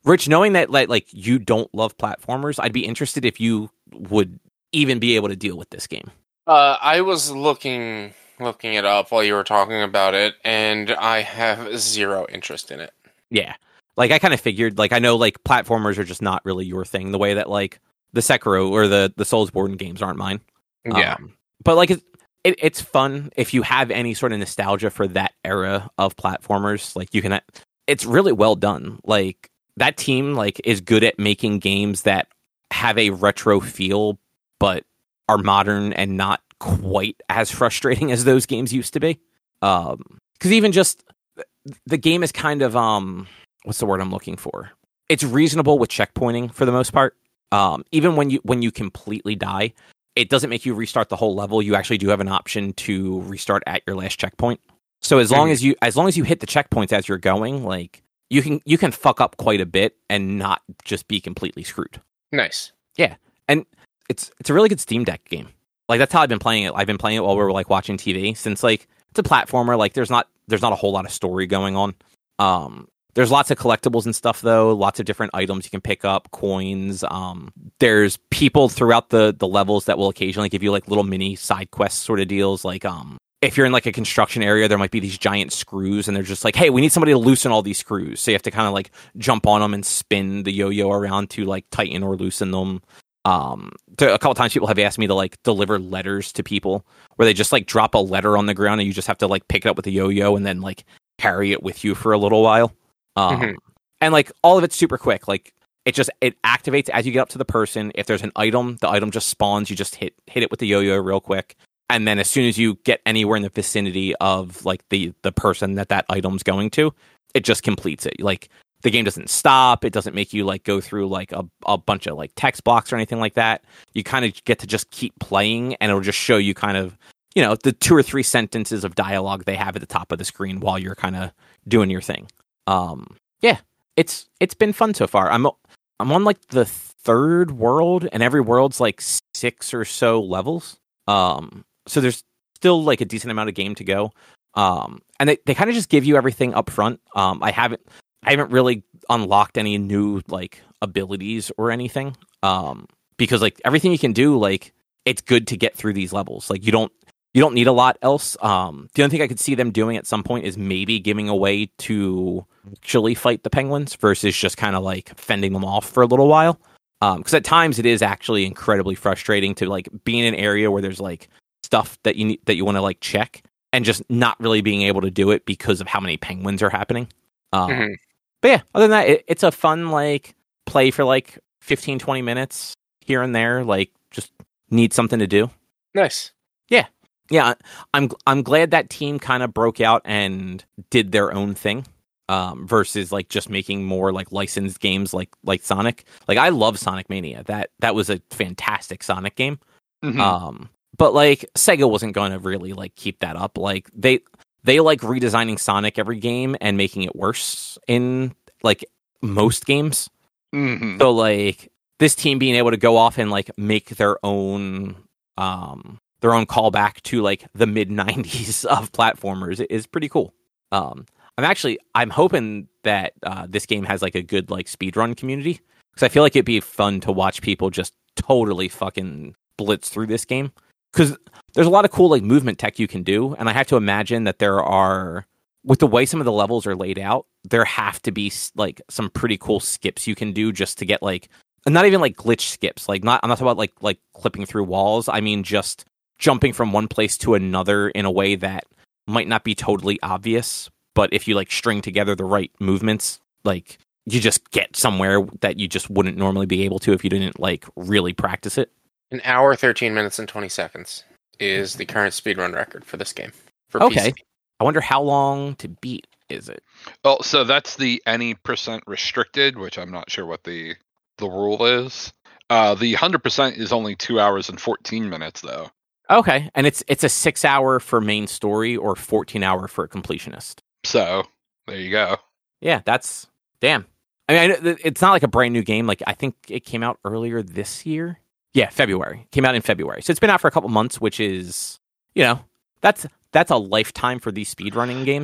Rich, knowing that like like you don't love platformers, I'd be interested if you would even be able to deal with this game. Uh, I was looking looking it up while you were talking about it, and I have zero interest in it. Yeah. Like, I kind of figured, like, I know, like, platformers are just not really your thing, the way that, like, the Sekiro or the, the Soulsborne games aren't mine. Yeah. Um, but, like, it, it, it's fun if you have any sort of nostalgia for that era of platformers. Like, you can... It's really well done. Like, that team, like, is good at making games that have a retro feel, but are modern and not quite as frustrating as those games used to be. Um, because even just... The game is kind of... um. What's the word I'm looking for? It's reasonable with checkpointing for the most part. Um, even when you when you completely die, it doesn't make you restart the whole level. You actually do have an option to restart at your last checkpoint. So as long mm-hmm. as you as long as you hit the checkpoints as you're going, like you can you can fuck up quite a bit and not just be completely screwed. Nice. Yeah, and it's it's a really good Steam Deck game. Like that's how I've been playing it. I've been playing it while we were like watching T V since like it's a platformer. Like there's not there's not a whole lot of story going on. Um. There's lots of collectibles and stuff, though. Lots of different items you can pick up, coins. Um, there's people throughout the, the levels that will occasionally give you like little mini side quest sort of deals. Like um, if you're in like a construction area, there might be these giant screws, and they're just like, hey, we need somebody to loosen all these screws. So you have to kind of like jump on them and spin the yo-yo around to like tighten or loosen them. Um, to, a couple times people have asked me to like deliver letters to people, where they just like drop a letter on the ground, and you just have to like pick it up with the yo-yo and then like carry it with you for a little while. Um, mm-hmm. And like all of it's super quick. Like it just it activates as you get up to the person. If there's an item, the item just spawns. You just hit hit it with the yo-yo real quick, and then as soon as you get anywhere in the vicinity of like the the person that that item's going to, it just completes it. Like the game doesn't stop. It doesn't make you like go through like a a bunch of like text blocks or anything like that. You kind of get to just keep playing, and it'll just show you kind of you know the two or three sentences of dialogue they have at the top of the screen while you're kind of doing your thing. Um, yeah, it's, it's been fun so far. I'm, I'm on like the third world, and every world's like six or so levels. Um, so there's still like a decent amount of game to go. Um, and they, they kind of just give you everything up front. Um, I haven't, I haven't really unlocked any new like abilities or anything. Um, because like everything you can do, like it's good to get through these levels. Like you don't, You don't need a lot else. Um, the only thing I could see them doing at some point is maybe giving a way to actually fight the penguins versus just kind of like fending them off for a little while. Because um, at times it is actually incredibly frustrating to like be in an area where there's like stuff that you need, that you want to like check and just not really being able to do it because of how many penguins are happening. Um, mm-hmm. But yeah, other than that, it, it's a fun like play for like fifteen, twenty minutes here and there. Like just need something to do. Nice. Yeah. Yeah, I'm I'm glad that team kind of broke out and did their own thing, um, versus like just making more like licensed games like like Sonic. Like I love Sonic Mania. That that was a fantastic Sonic game. Mm-hmm. Um, but like Sega wasn't going to really like keep that up. Like they they like redesigning Sonic every game and making it worse in like most games. Mm-hmm. So like this team being able to go off and like make their own um. their own callback to like the mid nineties of platformers is pretty cool. Um, I'm actually, I'm hoping that uh, this game has like a good like speedrun community, because I feel like it'd be fun to watch people just totally fucking blitz through this game. Because there's a lot of cool like movement tech you can do, and I have to imagine that there are, with the way some of the levels are laid out, there have to be like some pretty cool skips you can do just to get like, not even like glitch skips. Like not, I'm not talking about like like clipping through walls. I mean just jumping from one place to another in a way that might not be totally obvious, but if you like string together the right movements, like you just get somewhere that you just wouldn't normally be able to if you didn't like really practice it. An hour, thirteen minutes, and twenty seconds is the current speedrun record for this game. For okay. P C. I wonder how long to beat is it? Well, so that's the any percent restricted, which I'm not sure what the the rule is. Uh, the one hundred percent is only two hours and fourteen minutes, though. Okay, and it's it's a six hour for main story or fourteen hour for a completionist. So there you go. Yeah, that's damn. I mean, it's not like a brand new game. Like I think it came out earlier this year. Yeah, February. Came out in February, so it's been out for a couple months, which is, you know, that's that's a lifetime for these speedrunning games.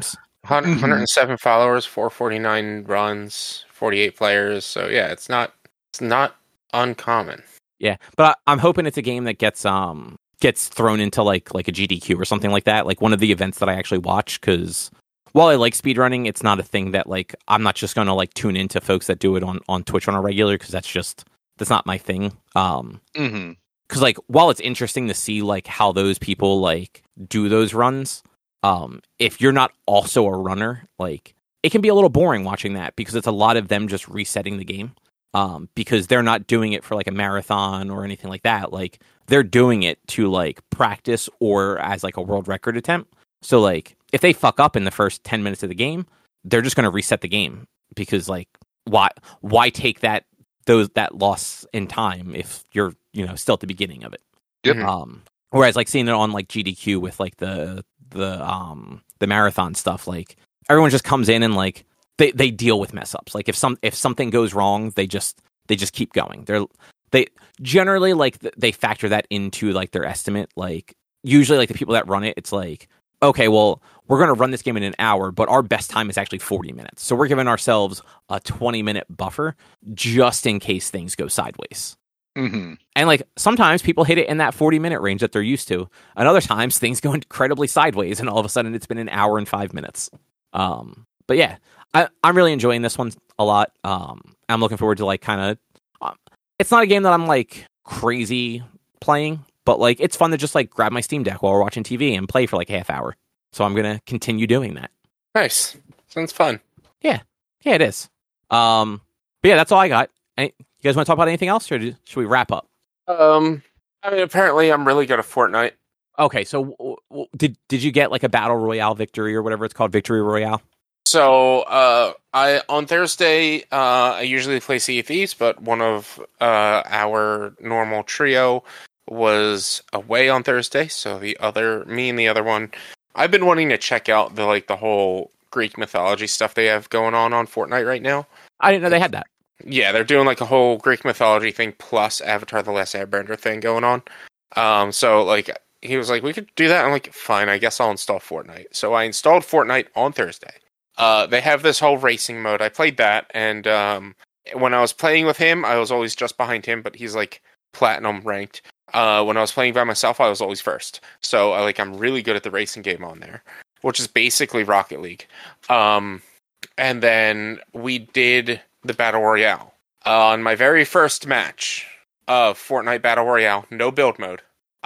one hundred seven followers, four forty-nine runs, forty-eight players. So yeah, it's not it's not uncommon. Yeah, but I, I'm hoping it's a game that gets um gets thrown into like like a G D Q or something like that, like one of the events that I actually watch. Because while I like speedrunning, it's not a thing that like I'm not just going to like tune into folks that do it on, on Twitch on a regular, because that's just that's not my thing. Um, because Mm-hmm. like while it's interesting to see like how those people like do those runs, um, if you're not also a runner, like it can be a little boring watching that, because it's a lot of them just resetting the game. Um, because they're not doing it for like a marathon or anything like that. Like they're doing it to like practice or as like a world record attempt. So like if they fuck up in the first ten minutes of the game, they're just going to reset the game, because like why why take that those that loss in time if you're, you know, still at the beginning of it. Yep. Um, whereas like seeing it on like G D Q with like the the um the marathon stuff, like everyone just comes in and like they, they deal with mess ups. Like if some if something goes wrong, they just they just keep going. They're they generally like they factor that into like their estimate. Like usually like the people that run it, it's like, okay, well, we're going to run this game in an hour, but our best time is actually forty minutes. So we're giving ourselves a twenty minute buffer just in case things go sideways. Mm-hmm. And like sometimes people hit it in that forty minute range that they're used to, and other times things go incredibly sideways, and all of a sudden it's been an hour and five minutes. Um, but yeah, I, I'm really enjoying this one a lot. Um, I'm looking forward to like kind of. Um, it's not a game that I'm like crazy playing, but like it's fun to just like grab my Steam Deck while we're watching T V and play for like a half hour. So I'm gonna continue doing that. Nice. Sounds fun. Yeah, yeah, it is. Um, but yeah, that's all I got. Any, you guys want to talk about anything else, or do, should we wrap up? Um, I mean, apparently I'm really good at Fortnite. Okay, so w- w- did did you get like a battle royale victory or whatever it's called, victory royale? So, uh, I on Thursday, uh, I usually play Sea of Thieves, but one of uh, our normal trio was away on Thursday, so the other, me and the other one, I've been wanting to check out the like the whole Greek mythology stuff they have going on on Fortnite right now. I didn't know they had that. Yeah, they're doing like a whole Greek mythology thing plus Avatar: The Last Airbender thing going on. Um, so like he was like, we could do that. I'm like, fine, I guess I'll install Fortnite. So I installed Fortnite on Thursday. Uh, they have this whole racing mode. I played that, and um, when I was playing with him, I was always just behind him, but he's like platinum ranked. Uh, when I was playing by myself, I was always first. So I like I'm really good at the racing game on there, which is basically Rocket League. Um, and then we did the Battle Royale. Uh, on my very first match of Fortnite Battle Royale, no build mode,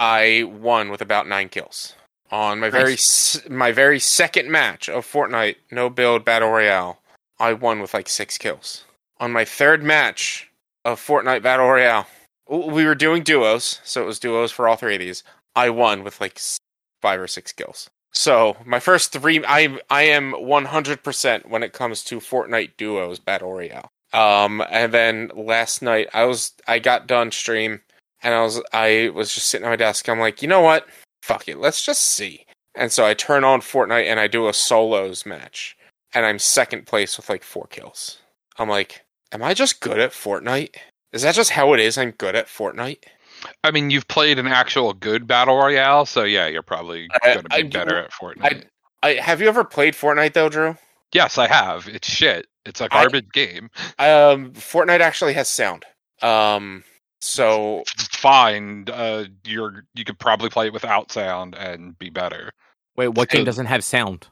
I won with about nine kills. On my very Nice. my very second match of Fortnite no build Battle Royale, I won with like six kills. On my third match of Fortnite Battle Royale, we were doing duos, so it was duos for all three of these. I won with like five or six kills. So my first three, I I am one hundred percent when it comes to Fortnite duos Battle Royale. Um, and then last night I was I got done stream, and I was I was just sitting at my desk. I'm like, you know what? Fuck it, let's just see. And so I turn on Fortnite and I do a solos match, and I'm second place with like four kills. I'm like, am I just good at Fortnite? Is that just how it is? I'm good at Fortnite? I mean, you've played an actual good battle royale, so yeah, you're probably I- going to be I- better at Fortnite. I, I have you ever played Fortnite though, Drew? yes, I have. It's shit. It's a I- garbage game. Um, Fortnite actually has sound. Um, so It's fine. Uh, you're you could probably play it without sound and be better. Wait, what game So- doesn't have sound?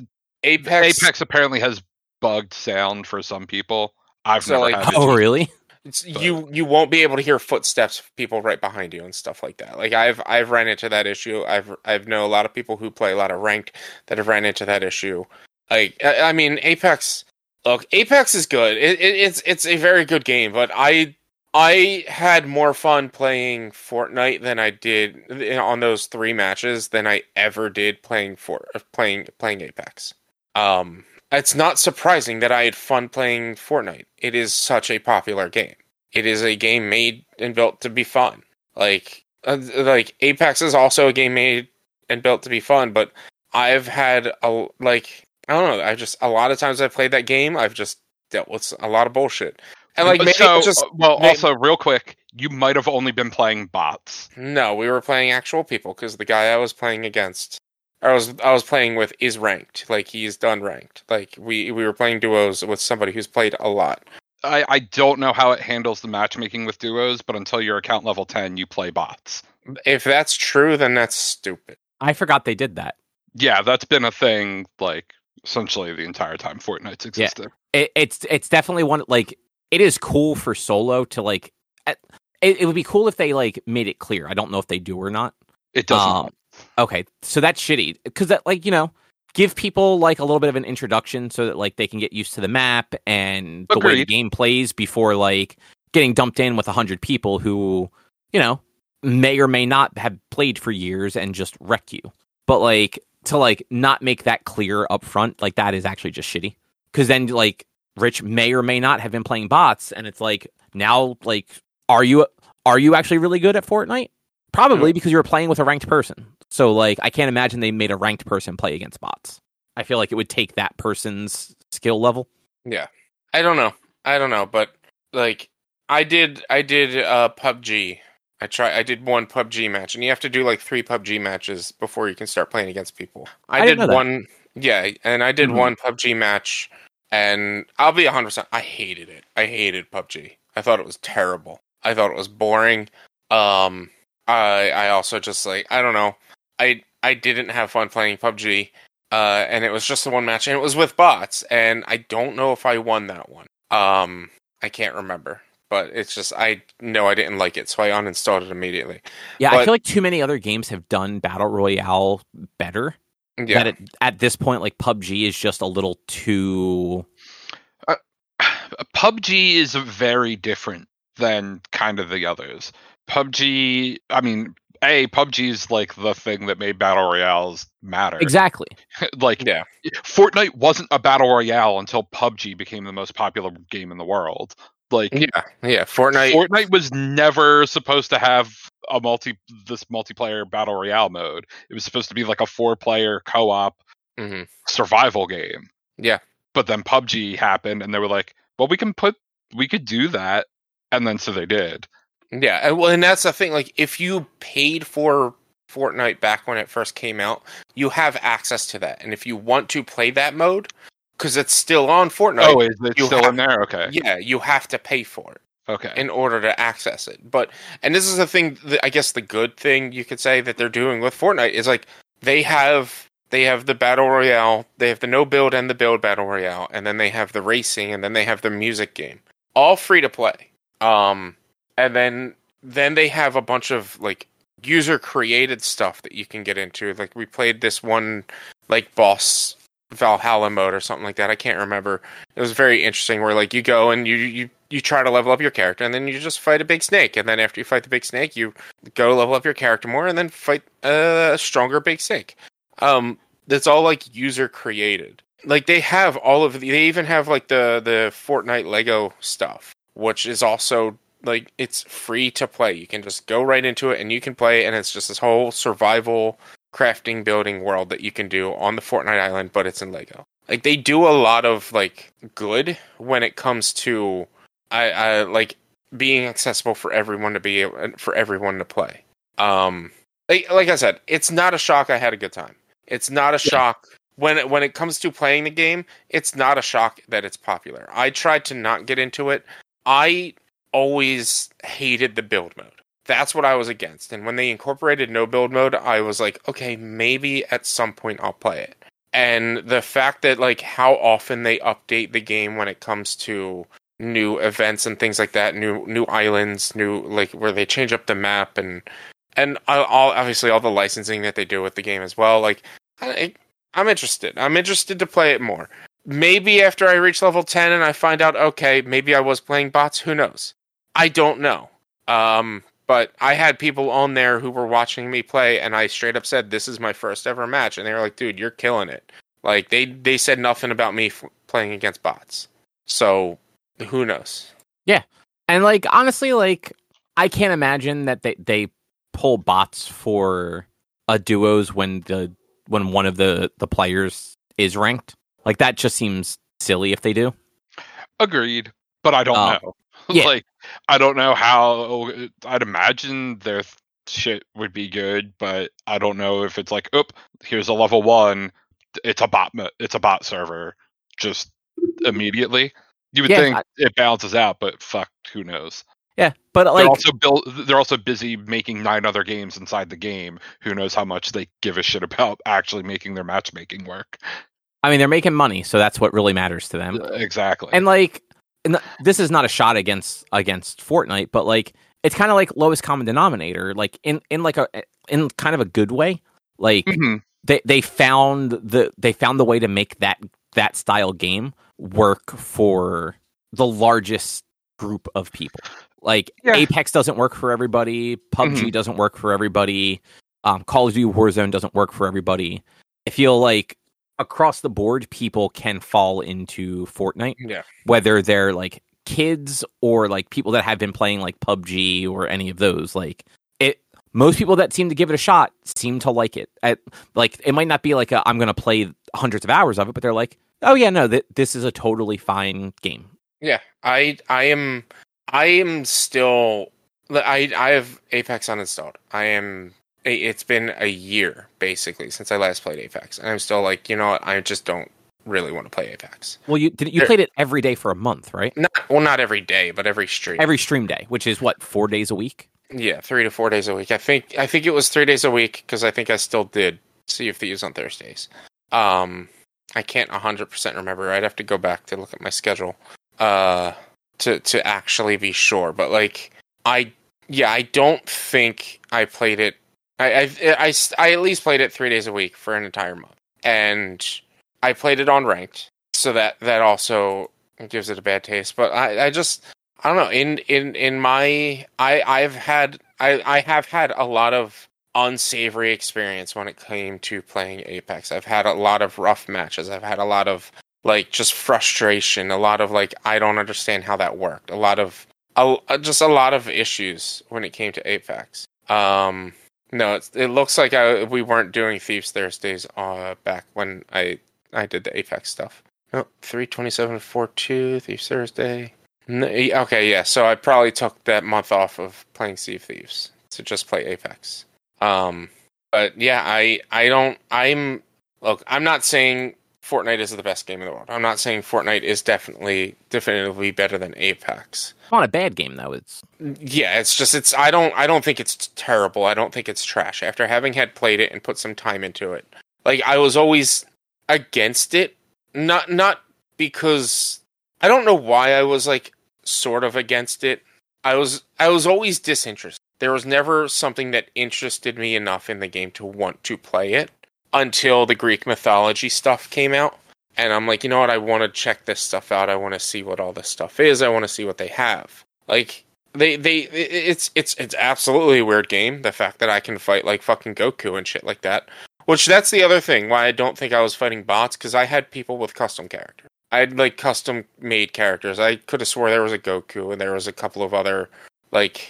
Apex, Apex apparently has bugged sound for some people. I've So, never like- had it. Oh, really? it's, you you won't be able to hear footsteps of people right behind you and stuff like that. Like I've I've ran into that issue. I've I've know a lot of people who play a lot of ranked that have ran into that issue. Like I, I mean, Apex. Look, Apex is good. It, it, it's it's a very good game, but I I had more fun playing Fortnite than I did on those three matches than I ever did playing for playing playing Apex. Um, it's not surprising that I had fun playing Fortnite. It is such a popular game. It is a game made and built to be fun. Like uh, like Apex is also a game made and built to be fun, but I've had a like I don't know. I just a lot of times I've played that game. I've just dealt with a lot of bullshit. And like maybe so, it's just uh, well, may- also real quick, you might have only been playing bots. no, we were playing actual people because the guy I was playing against I was I was playing with is ranked. Like he's done ranked. Like we we were playing duos with somebody who's played a lot. I, I don't know how it handles the matchmaking with duos, but until you're account level ten, you play bots. If that's true, then that's stupid. I forgot they did that. Yeah, that's been a thing like essentially the entire time Fortnite's existed. Yeah. It, it's it's definitely one like it is cool for solo to like. It, it would be cool if they like made it clear. I don't know if they do or not. It doesn't. Um, okay, so that's shitty because that like you know. Give people like a little bit of an introduction so that like they can get used to the map and the Agreed. way the game plays before like getting dumped in with a hundred people who, you know, may or may not have played for years and just wreck you. But like to like not make that clear up front, like that is actually just shitty. Because then like Rich may or may not have been playing bots, and it's like now like are you are you actually really good at Fortnite? Probably because you were playing with a ranked person. So, like, I can't imagine they made a ranked person play against bots. I feel like it would take that person's skill level. Yeah. I don't know. I don't know, but, like, I did I did uh, P U B G. I try. I did one P U B G match, and you have to do, like, three P U B G matches before you can start playing against people. I, I did didn't know one... Yeah, and I did Mhm. one P U B G match, and I'll be one hundred percent... I hated it. I hated P U B G. I thought it was terrible. I thought it was boring. Um... I I also just like I don't know I I didn't have fun playing P U B G, uh, and it was just the one match, and it was with bots, and I don't know if I won that one. Um, I can't remember, but it's just I know I didn't like it, so I uninstalled it immediately. Yeah, But- I feel like too many other games have done Battle Royale better. Yeah, That it, at this point, like P U B G is just a little too. P U B G is very different than kind of the others. P U B G, I mean, A, P U B G is like the thing that made battle royales matter. Exactly. Like, yeah, Fortnite wasn't a battle royale until P U B G became the most popular game in the world. Like, yeah, yeah. Fortnite. Fortnite was never supposed to have a multi this multiplayer battle royale mode. It was supposed to be like a four-player co-op Mhm. survival game. Yeah. But then P U B G happened, and they were like, "Well, we can put, we could do that," and then so they did. Yeah, and well, and that's the thing. Like, if you paid for Fortnite back when it first came out, you have access to that, and if you want to play that mode, because it's still on Fortnite. Oh, is it you still have- in there? Okay, Yeah, you have to pay for it okay. in order to access it. But and this is the thing. That, I guess the good thing you could say that they're doing with Fortnite is like they have they have the battle royale, they have the no build and the build battle royale, and then they have the racing, and then they have the music game, all free to play. Um. And then then they have a bunch of like user created stuff that you can get into. Like we played this one like boss Valhalla mode or something like that. I can't remember. It was very interesting where like you go and you you you try to level up your character, and then you just fight a big snake, and then after you fight the big snake, you go level up your character more, and then fight a stronger big snake. Um that's all like user created. Like they have all of the, they even have like the the Fortnite Lego stuff, which is also like it's free to play. You can just go right into it and you can play, and it's just this whole survival crafting building world that you can do on the Fortnite island, but it's in Lego. Like they do a lot of like good when it comes to I, I like being accessible for everyone to be for everyone to play. Um like, like I said, it's not a shock I had a good time. It's not a Yeah. shock when it, when it comes to playing the game, it's not a shock that it's popular. I tried to not get into it. I always hated the build mode. That's what I was against. And when they incorporated no build mode, I was like, okay, maybe at some point I'll play it. And the fact that like how often they update the game when it comes to new events and things like that, new new islands, new like where they change up the map and and all obviously all the licensing that they do with the game as well. Like I, I'm interested. I'm interested to play it more. Maybe after I reach level ten and I find out, okay, maybe I was playing bots. Who knows? I don't know. Um, but I had people on there who were watching me play, and I straight up said, "This is my first ever match," and they were like, "Dude, you're killing it." Like they they said nothing about me f- playing against bots. So who knows? And like honestly, like I can't imagine that they, they pull bots for a duos when the when one of the, the players is ranked. Like that just seems silly if they do. Agreed, but I don't Um, know. yeah. Like, I don't know how. I'd imagine they're shit would be good, but I don't know if it's like, oop, here's a level one, it's a bot, it's a bot server, just immediately. You would Yeah, think I- it balances out, but fuck, who knows? Yeah, but They're like, also built. They're also busy making nine other games inside the game. Who knows how much they give a shit about actually making their matchmaking work? I mean, they're making money, so that's what really matters to them. Exactly. And like, and this is not a shot against against Fortnite, but like, it's kind of like lowest common denominator, like in, in like a in kind of a good way. Like mm-hmm. they they found the they found the way to make that that style game work for the largest group of people. Like yeah. Apex doesn't work for everybody. P U B G mm-hmm. doesn't work for everybody. Um, Call of Duty Warzone doesn't work for everybody. I feel like across the board, people can fall into Fortnite. Yeah. Whether they're like kids or like people that have been playing like P U B G or any of those. Like it, most people that seem to give it a shot seem to like it. At, like it might not be like a, I'm going to play hundreds of hours of it, but they're like, oh yeah, no, th- this is a totally fine game. Yeah, I I am I am still I I have Apex uninstalled. I am it's been a year basically since I last played Apex, and I'm still like, you know what, I just don't really want to play Apex. Well, you did you there, played it every day for a month, right? Not well, not every day, but every stream. Every stream day, which is what, four days a week? Yeah, three to four days a week. I think I think it was three days a week because I think I still did Sea of Thieves on Thursdays. Um, I can't one hundred percent remember. I'd have to go back to look at my schedule. Uh, to to actually be sure, but like I yeah I don't think I played it. I I I, I at least played it three days a week for an entire month, and I played it on ranked, so that that also gives it a bad taste. But I I just I don't know. In in in my I I've had I I have had a lot of unsavory experience when it came to playing Apex. I've had a lot of rough matches. I've had a lot of like just frustration, a lot of like I don't understand how that worked, a lot of a, just a lot of issues when it came to Apex. Um, no, it's, it looks like I, we weren't doing Thieves Thursdays uh, back when I I did the Apex stuff. No, three twenty-seven forty-two Thieves Thursday. No, okay, yeah. So I probably took that month off of playing Sea of Thieves to just play Apex. Um, but yeah, I I don't I'm look. I'm not saying Fortnite is the best game in the world. I'm not saying Fortnite is definitely definitively better than Apex. It's not a bad game though. It's yeah, it's just it's I don't I don't think it's terrible. I don't think it's trash. After having had played it and put some time into it, like I was always against it. Not not because I don't know why I was like sort of against it. I was I was always disinterested. There was never something that interested me enough in the game to want to play it. Until the Greek mythology stuff came out. And I'm like, you know what? I want to check this stuff out. I want to see what all this stuff is. I want to see what they have. Like, they, they, it's, it's, it's absolutely a weird game. The fact that I can fight like fucking Goku and shit like that. Which, that's the other thing why I don't think I was fighting bots. Because I had people with custom characters. I had like custom made characters. I could have swore there was a Goku and there was a couple of other, like...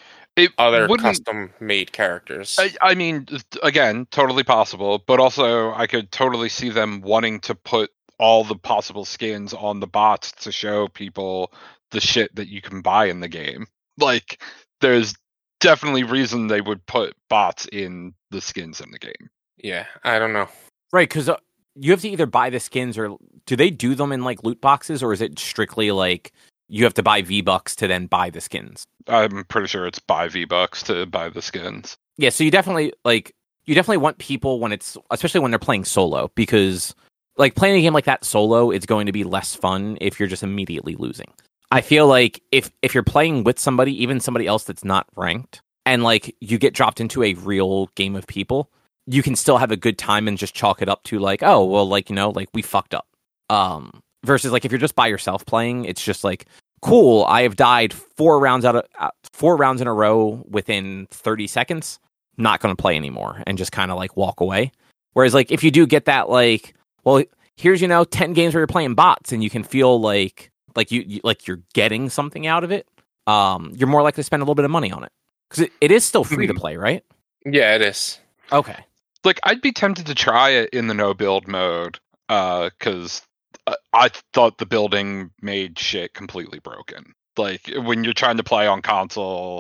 It other custom-made characters. I, I mean, again, totally possible, but also I could totally see them wanting to put all the possible skins on the bots to show people the shit that you can buy in the game. Like, there's definitely reason they would put bots in the skins in the game. Yeah, I don't know. Right, because uh, you have to either buy the skins or... Do they do them in, like, loot boxes, or is it strictly, like... You have to buy V-Bucks to then buy the skins. I'm pretty sure it's buy V-Bucks to buy the skins. Yeah, so you definitely, like, you definitely want people when it's, especially when they're playing solo, because, like, playing a game like that solo is going to be less fun if you're just immediately losing. I feel like if, if you're playing with somebody, even somebody else that's not ranked, and, like, you get dropped into a real game of people, you can still have a good time and just chalk it up to, like, oh, well, like, you know, like, we fucked up. Um... Versus, like, if you're just by yourself playing, it's just like, cool, I have died four rounds out of uh, four rounds in a row within thirty seconds. Not going to play anymore and just kind of like walk away. Whereas, like, if you do get that, like, well, here's, you know, ten games where you're playing bots and you can feel like like you, you like you're getting something out of it. Um, you're more likely to spend a little bit of money on it because it, it is still free to play, right? Yeah, it is. Okay. Like, I'd be tempted to try it in the no build mode because. Uh, I thought the building made shit completely broken. Like, when you're trying to play on console,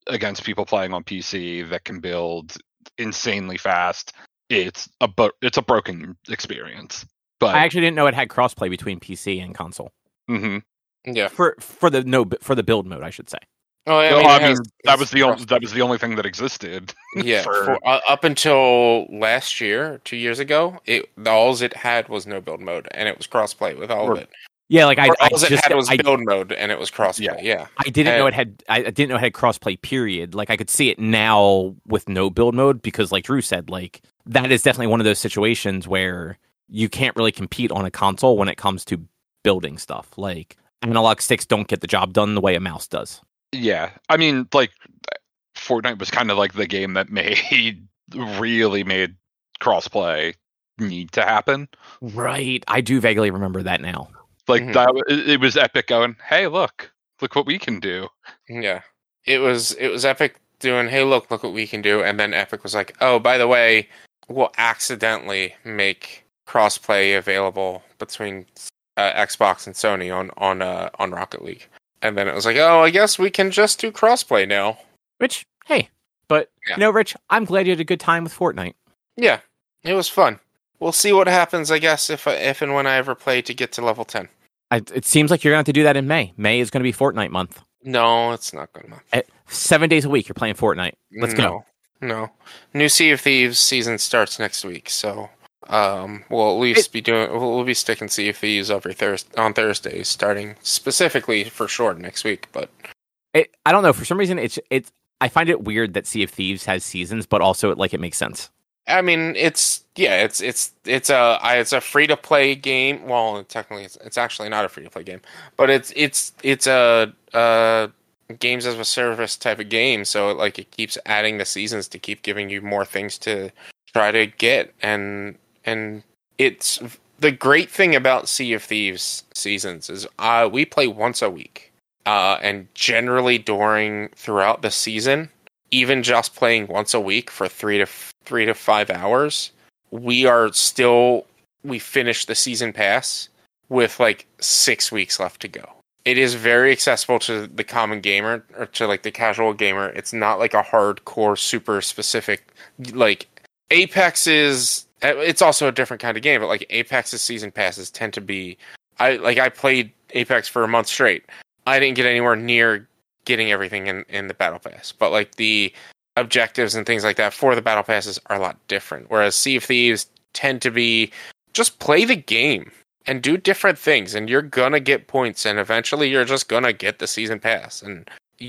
against people playing on P C that can build insanely fast, it's a bo- it's a broken experience. But I actually didn't know it had crossplay between P C and console. Mm-hmm. Yeah, for for the no for the build mode, I should say. Oh, I no, mean, I it mean has, that was the cross- only, that was the only thing that existed. Yeah, for... for, uh, up until last year, two years ago, it all it had was no build mode, and it was crossplay with all Or, of it. Yeah, like I, Or I all it just had was I, build mode, and it was crossplay. Yeah, yeah. I didn't and, know it had. I didn't know it had crossplay. Period. Like I could see it now with no build mode because, like Drew said, like that is definitely one of those situations where you can't really compete on a console when it comes to building stuff. Like analog sticks don't get the job done the way a mouse does. Yeah, I mean, like Fortnite was kind of like the game that made really made crossplay need to happen. Right. I do vaguely remember that now. Like Mhm. that, it it was Epic going, "Hey, look, look what we can do." Yeah, it was it was Epic doing, "Hey, look, look what we can do," and then Epic was like, "Oh, by the way, we'll accidentally make crossplay available between uh, Xbox and Sony on on uh, on Rocket League." And then it was like, "Oh, I guess we can just do crossplay now." Which, hey, but Yeah. you know, Rich, I'm glad you had a good time with Fortnite. Yeah, it was fun. We'll see what happens, I guess, if if and when I ever play to get to level ten. I, it seems like you're going to have to do that in May. May is going to be Fortnite month. No, it's not going to. At seven days a week, you're playing Fortnite. Let's no, go. No, new Sea of Thieves season starts next week, so um, we'll at least It- be doing. We'll, we'll be sticking Sea of Thieves every Thurs on Thursdays, starting specifically for sure next week. But It, I don't know. For some reason, it's it's. I find it weird that Sea of Thieves has seasons, but also like it makes sense. I mean, it's yeah, it's it's it's a I- it's a free to play game. Well, technically, it's it's actually not a free to play game, but it's it's it's a uh games as a service type of game. So like it keeps adding the seasons to keep giving you more things to try to get, and and it's the great thing about Sea of Thieves seasons is uh we play once a week, uh, and generally during throughout the season, even just playing once a week for three to f- three to five hours, we are still we finish the season pass with like six weeks left to go. It is very accessible to the common gamer or to like the casual gamer. It's not like a hardcore, super specific. Like Apex is. It's also a different kind of game, but like Apex's season passes tend to be. I like I played Apex for a month straight. I didn't get anywhere near getting everything in, in the battle pass, but like the objectives and things like that for the battle passes are a lot different. Whereas Sea of Thieves tend to be just play the game and do different things, and you're gonna get points, and eventually you're just gonna get the season pass. And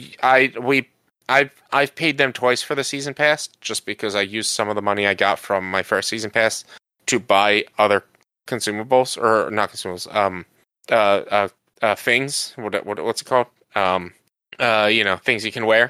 I we I I've paid them twice for the season pass just because I used some of the money I got from my first season pass to buy other consumables or not consumables um uh uh, uh things what what what's it called um uh you know things you can wear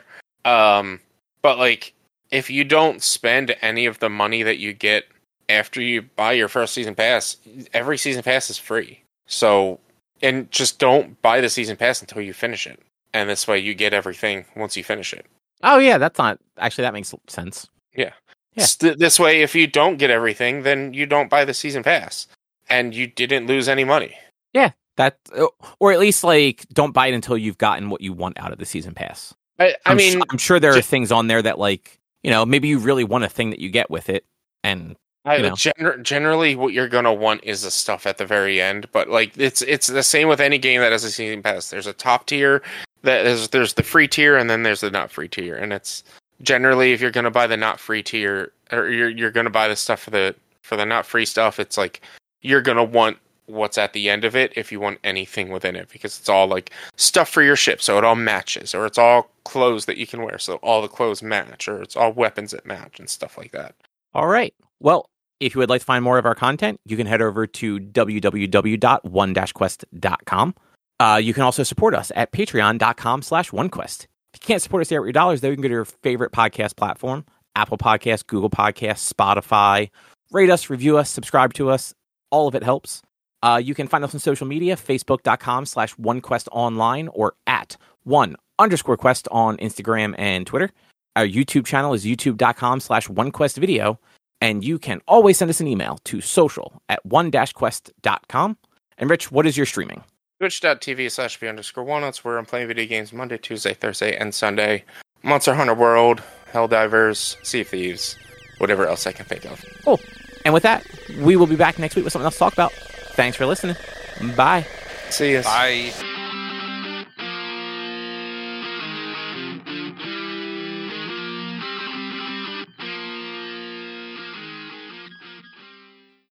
um but like if you don't spend any of the money that you get after you buy your first season pass, every season pass is free. So and just don't buy the season pass until you finish it, and this way you get everything once you finish it. Oh yeah, that's not actually that makes sense. Yeah. Yeah. St- this way, if you don't get everything, then you don't buy the season pass, and you didn't lose any money. Yeah, that or at least like don't buy it until you've gotten what you want out of the season pass. I, I I'm mean, su- I'm sure there are ju- things on there that like you know maybe you really want a thing that you get with it, and I, you know. gener- generally, what you're gonna want is the stuff at the very end. But like, it's it's the same with any game that has a season pass. There's a top tier, that is there's the free tier, and then there's the not free tier. And it's generally if you're gonna buy the not free tier, or you're you're gonna buy the stuff for the for the not free stuff, it's like you're gonna want what's at the end of it if you want anything within it, because it's all like stuff for your ship, so it all matches, or it's all clothes that you can wear, so all the clothes match, or it's all weapons that match and stuff like that. All right. Well, if you would like to find more of our content, you can head over to w w w dot one dash quest dot com. Uh, you can also support us at patreon dot com slash one quest. If you can't support us there with your dollars, though, you can go to your favorite podcast platform, Apple Podcasts, Google Podcasts, Spotify. Rate us, review us, subscribe to us. All of it helps. Uh, you can find us on social media, facebook dot com slash one quest online or at one underscore quest on Instagram and Twitter. Our YouTube channel is youtube dot com slash one quest video. And you can always send us an email to social at one dash quest dot com. And Rich, what is your streaming? Twitch dot t v slash b underscore one. That's where I'm playing video games Monday, Tuesday, Thursday, and Sunday. Monster Hunter World, Helldivers, Sea of Thieves, whatever else I can think of. Cool. And with that, we will be back next week with something else to talk about. Thanks for listening. Bye. See you. Bye.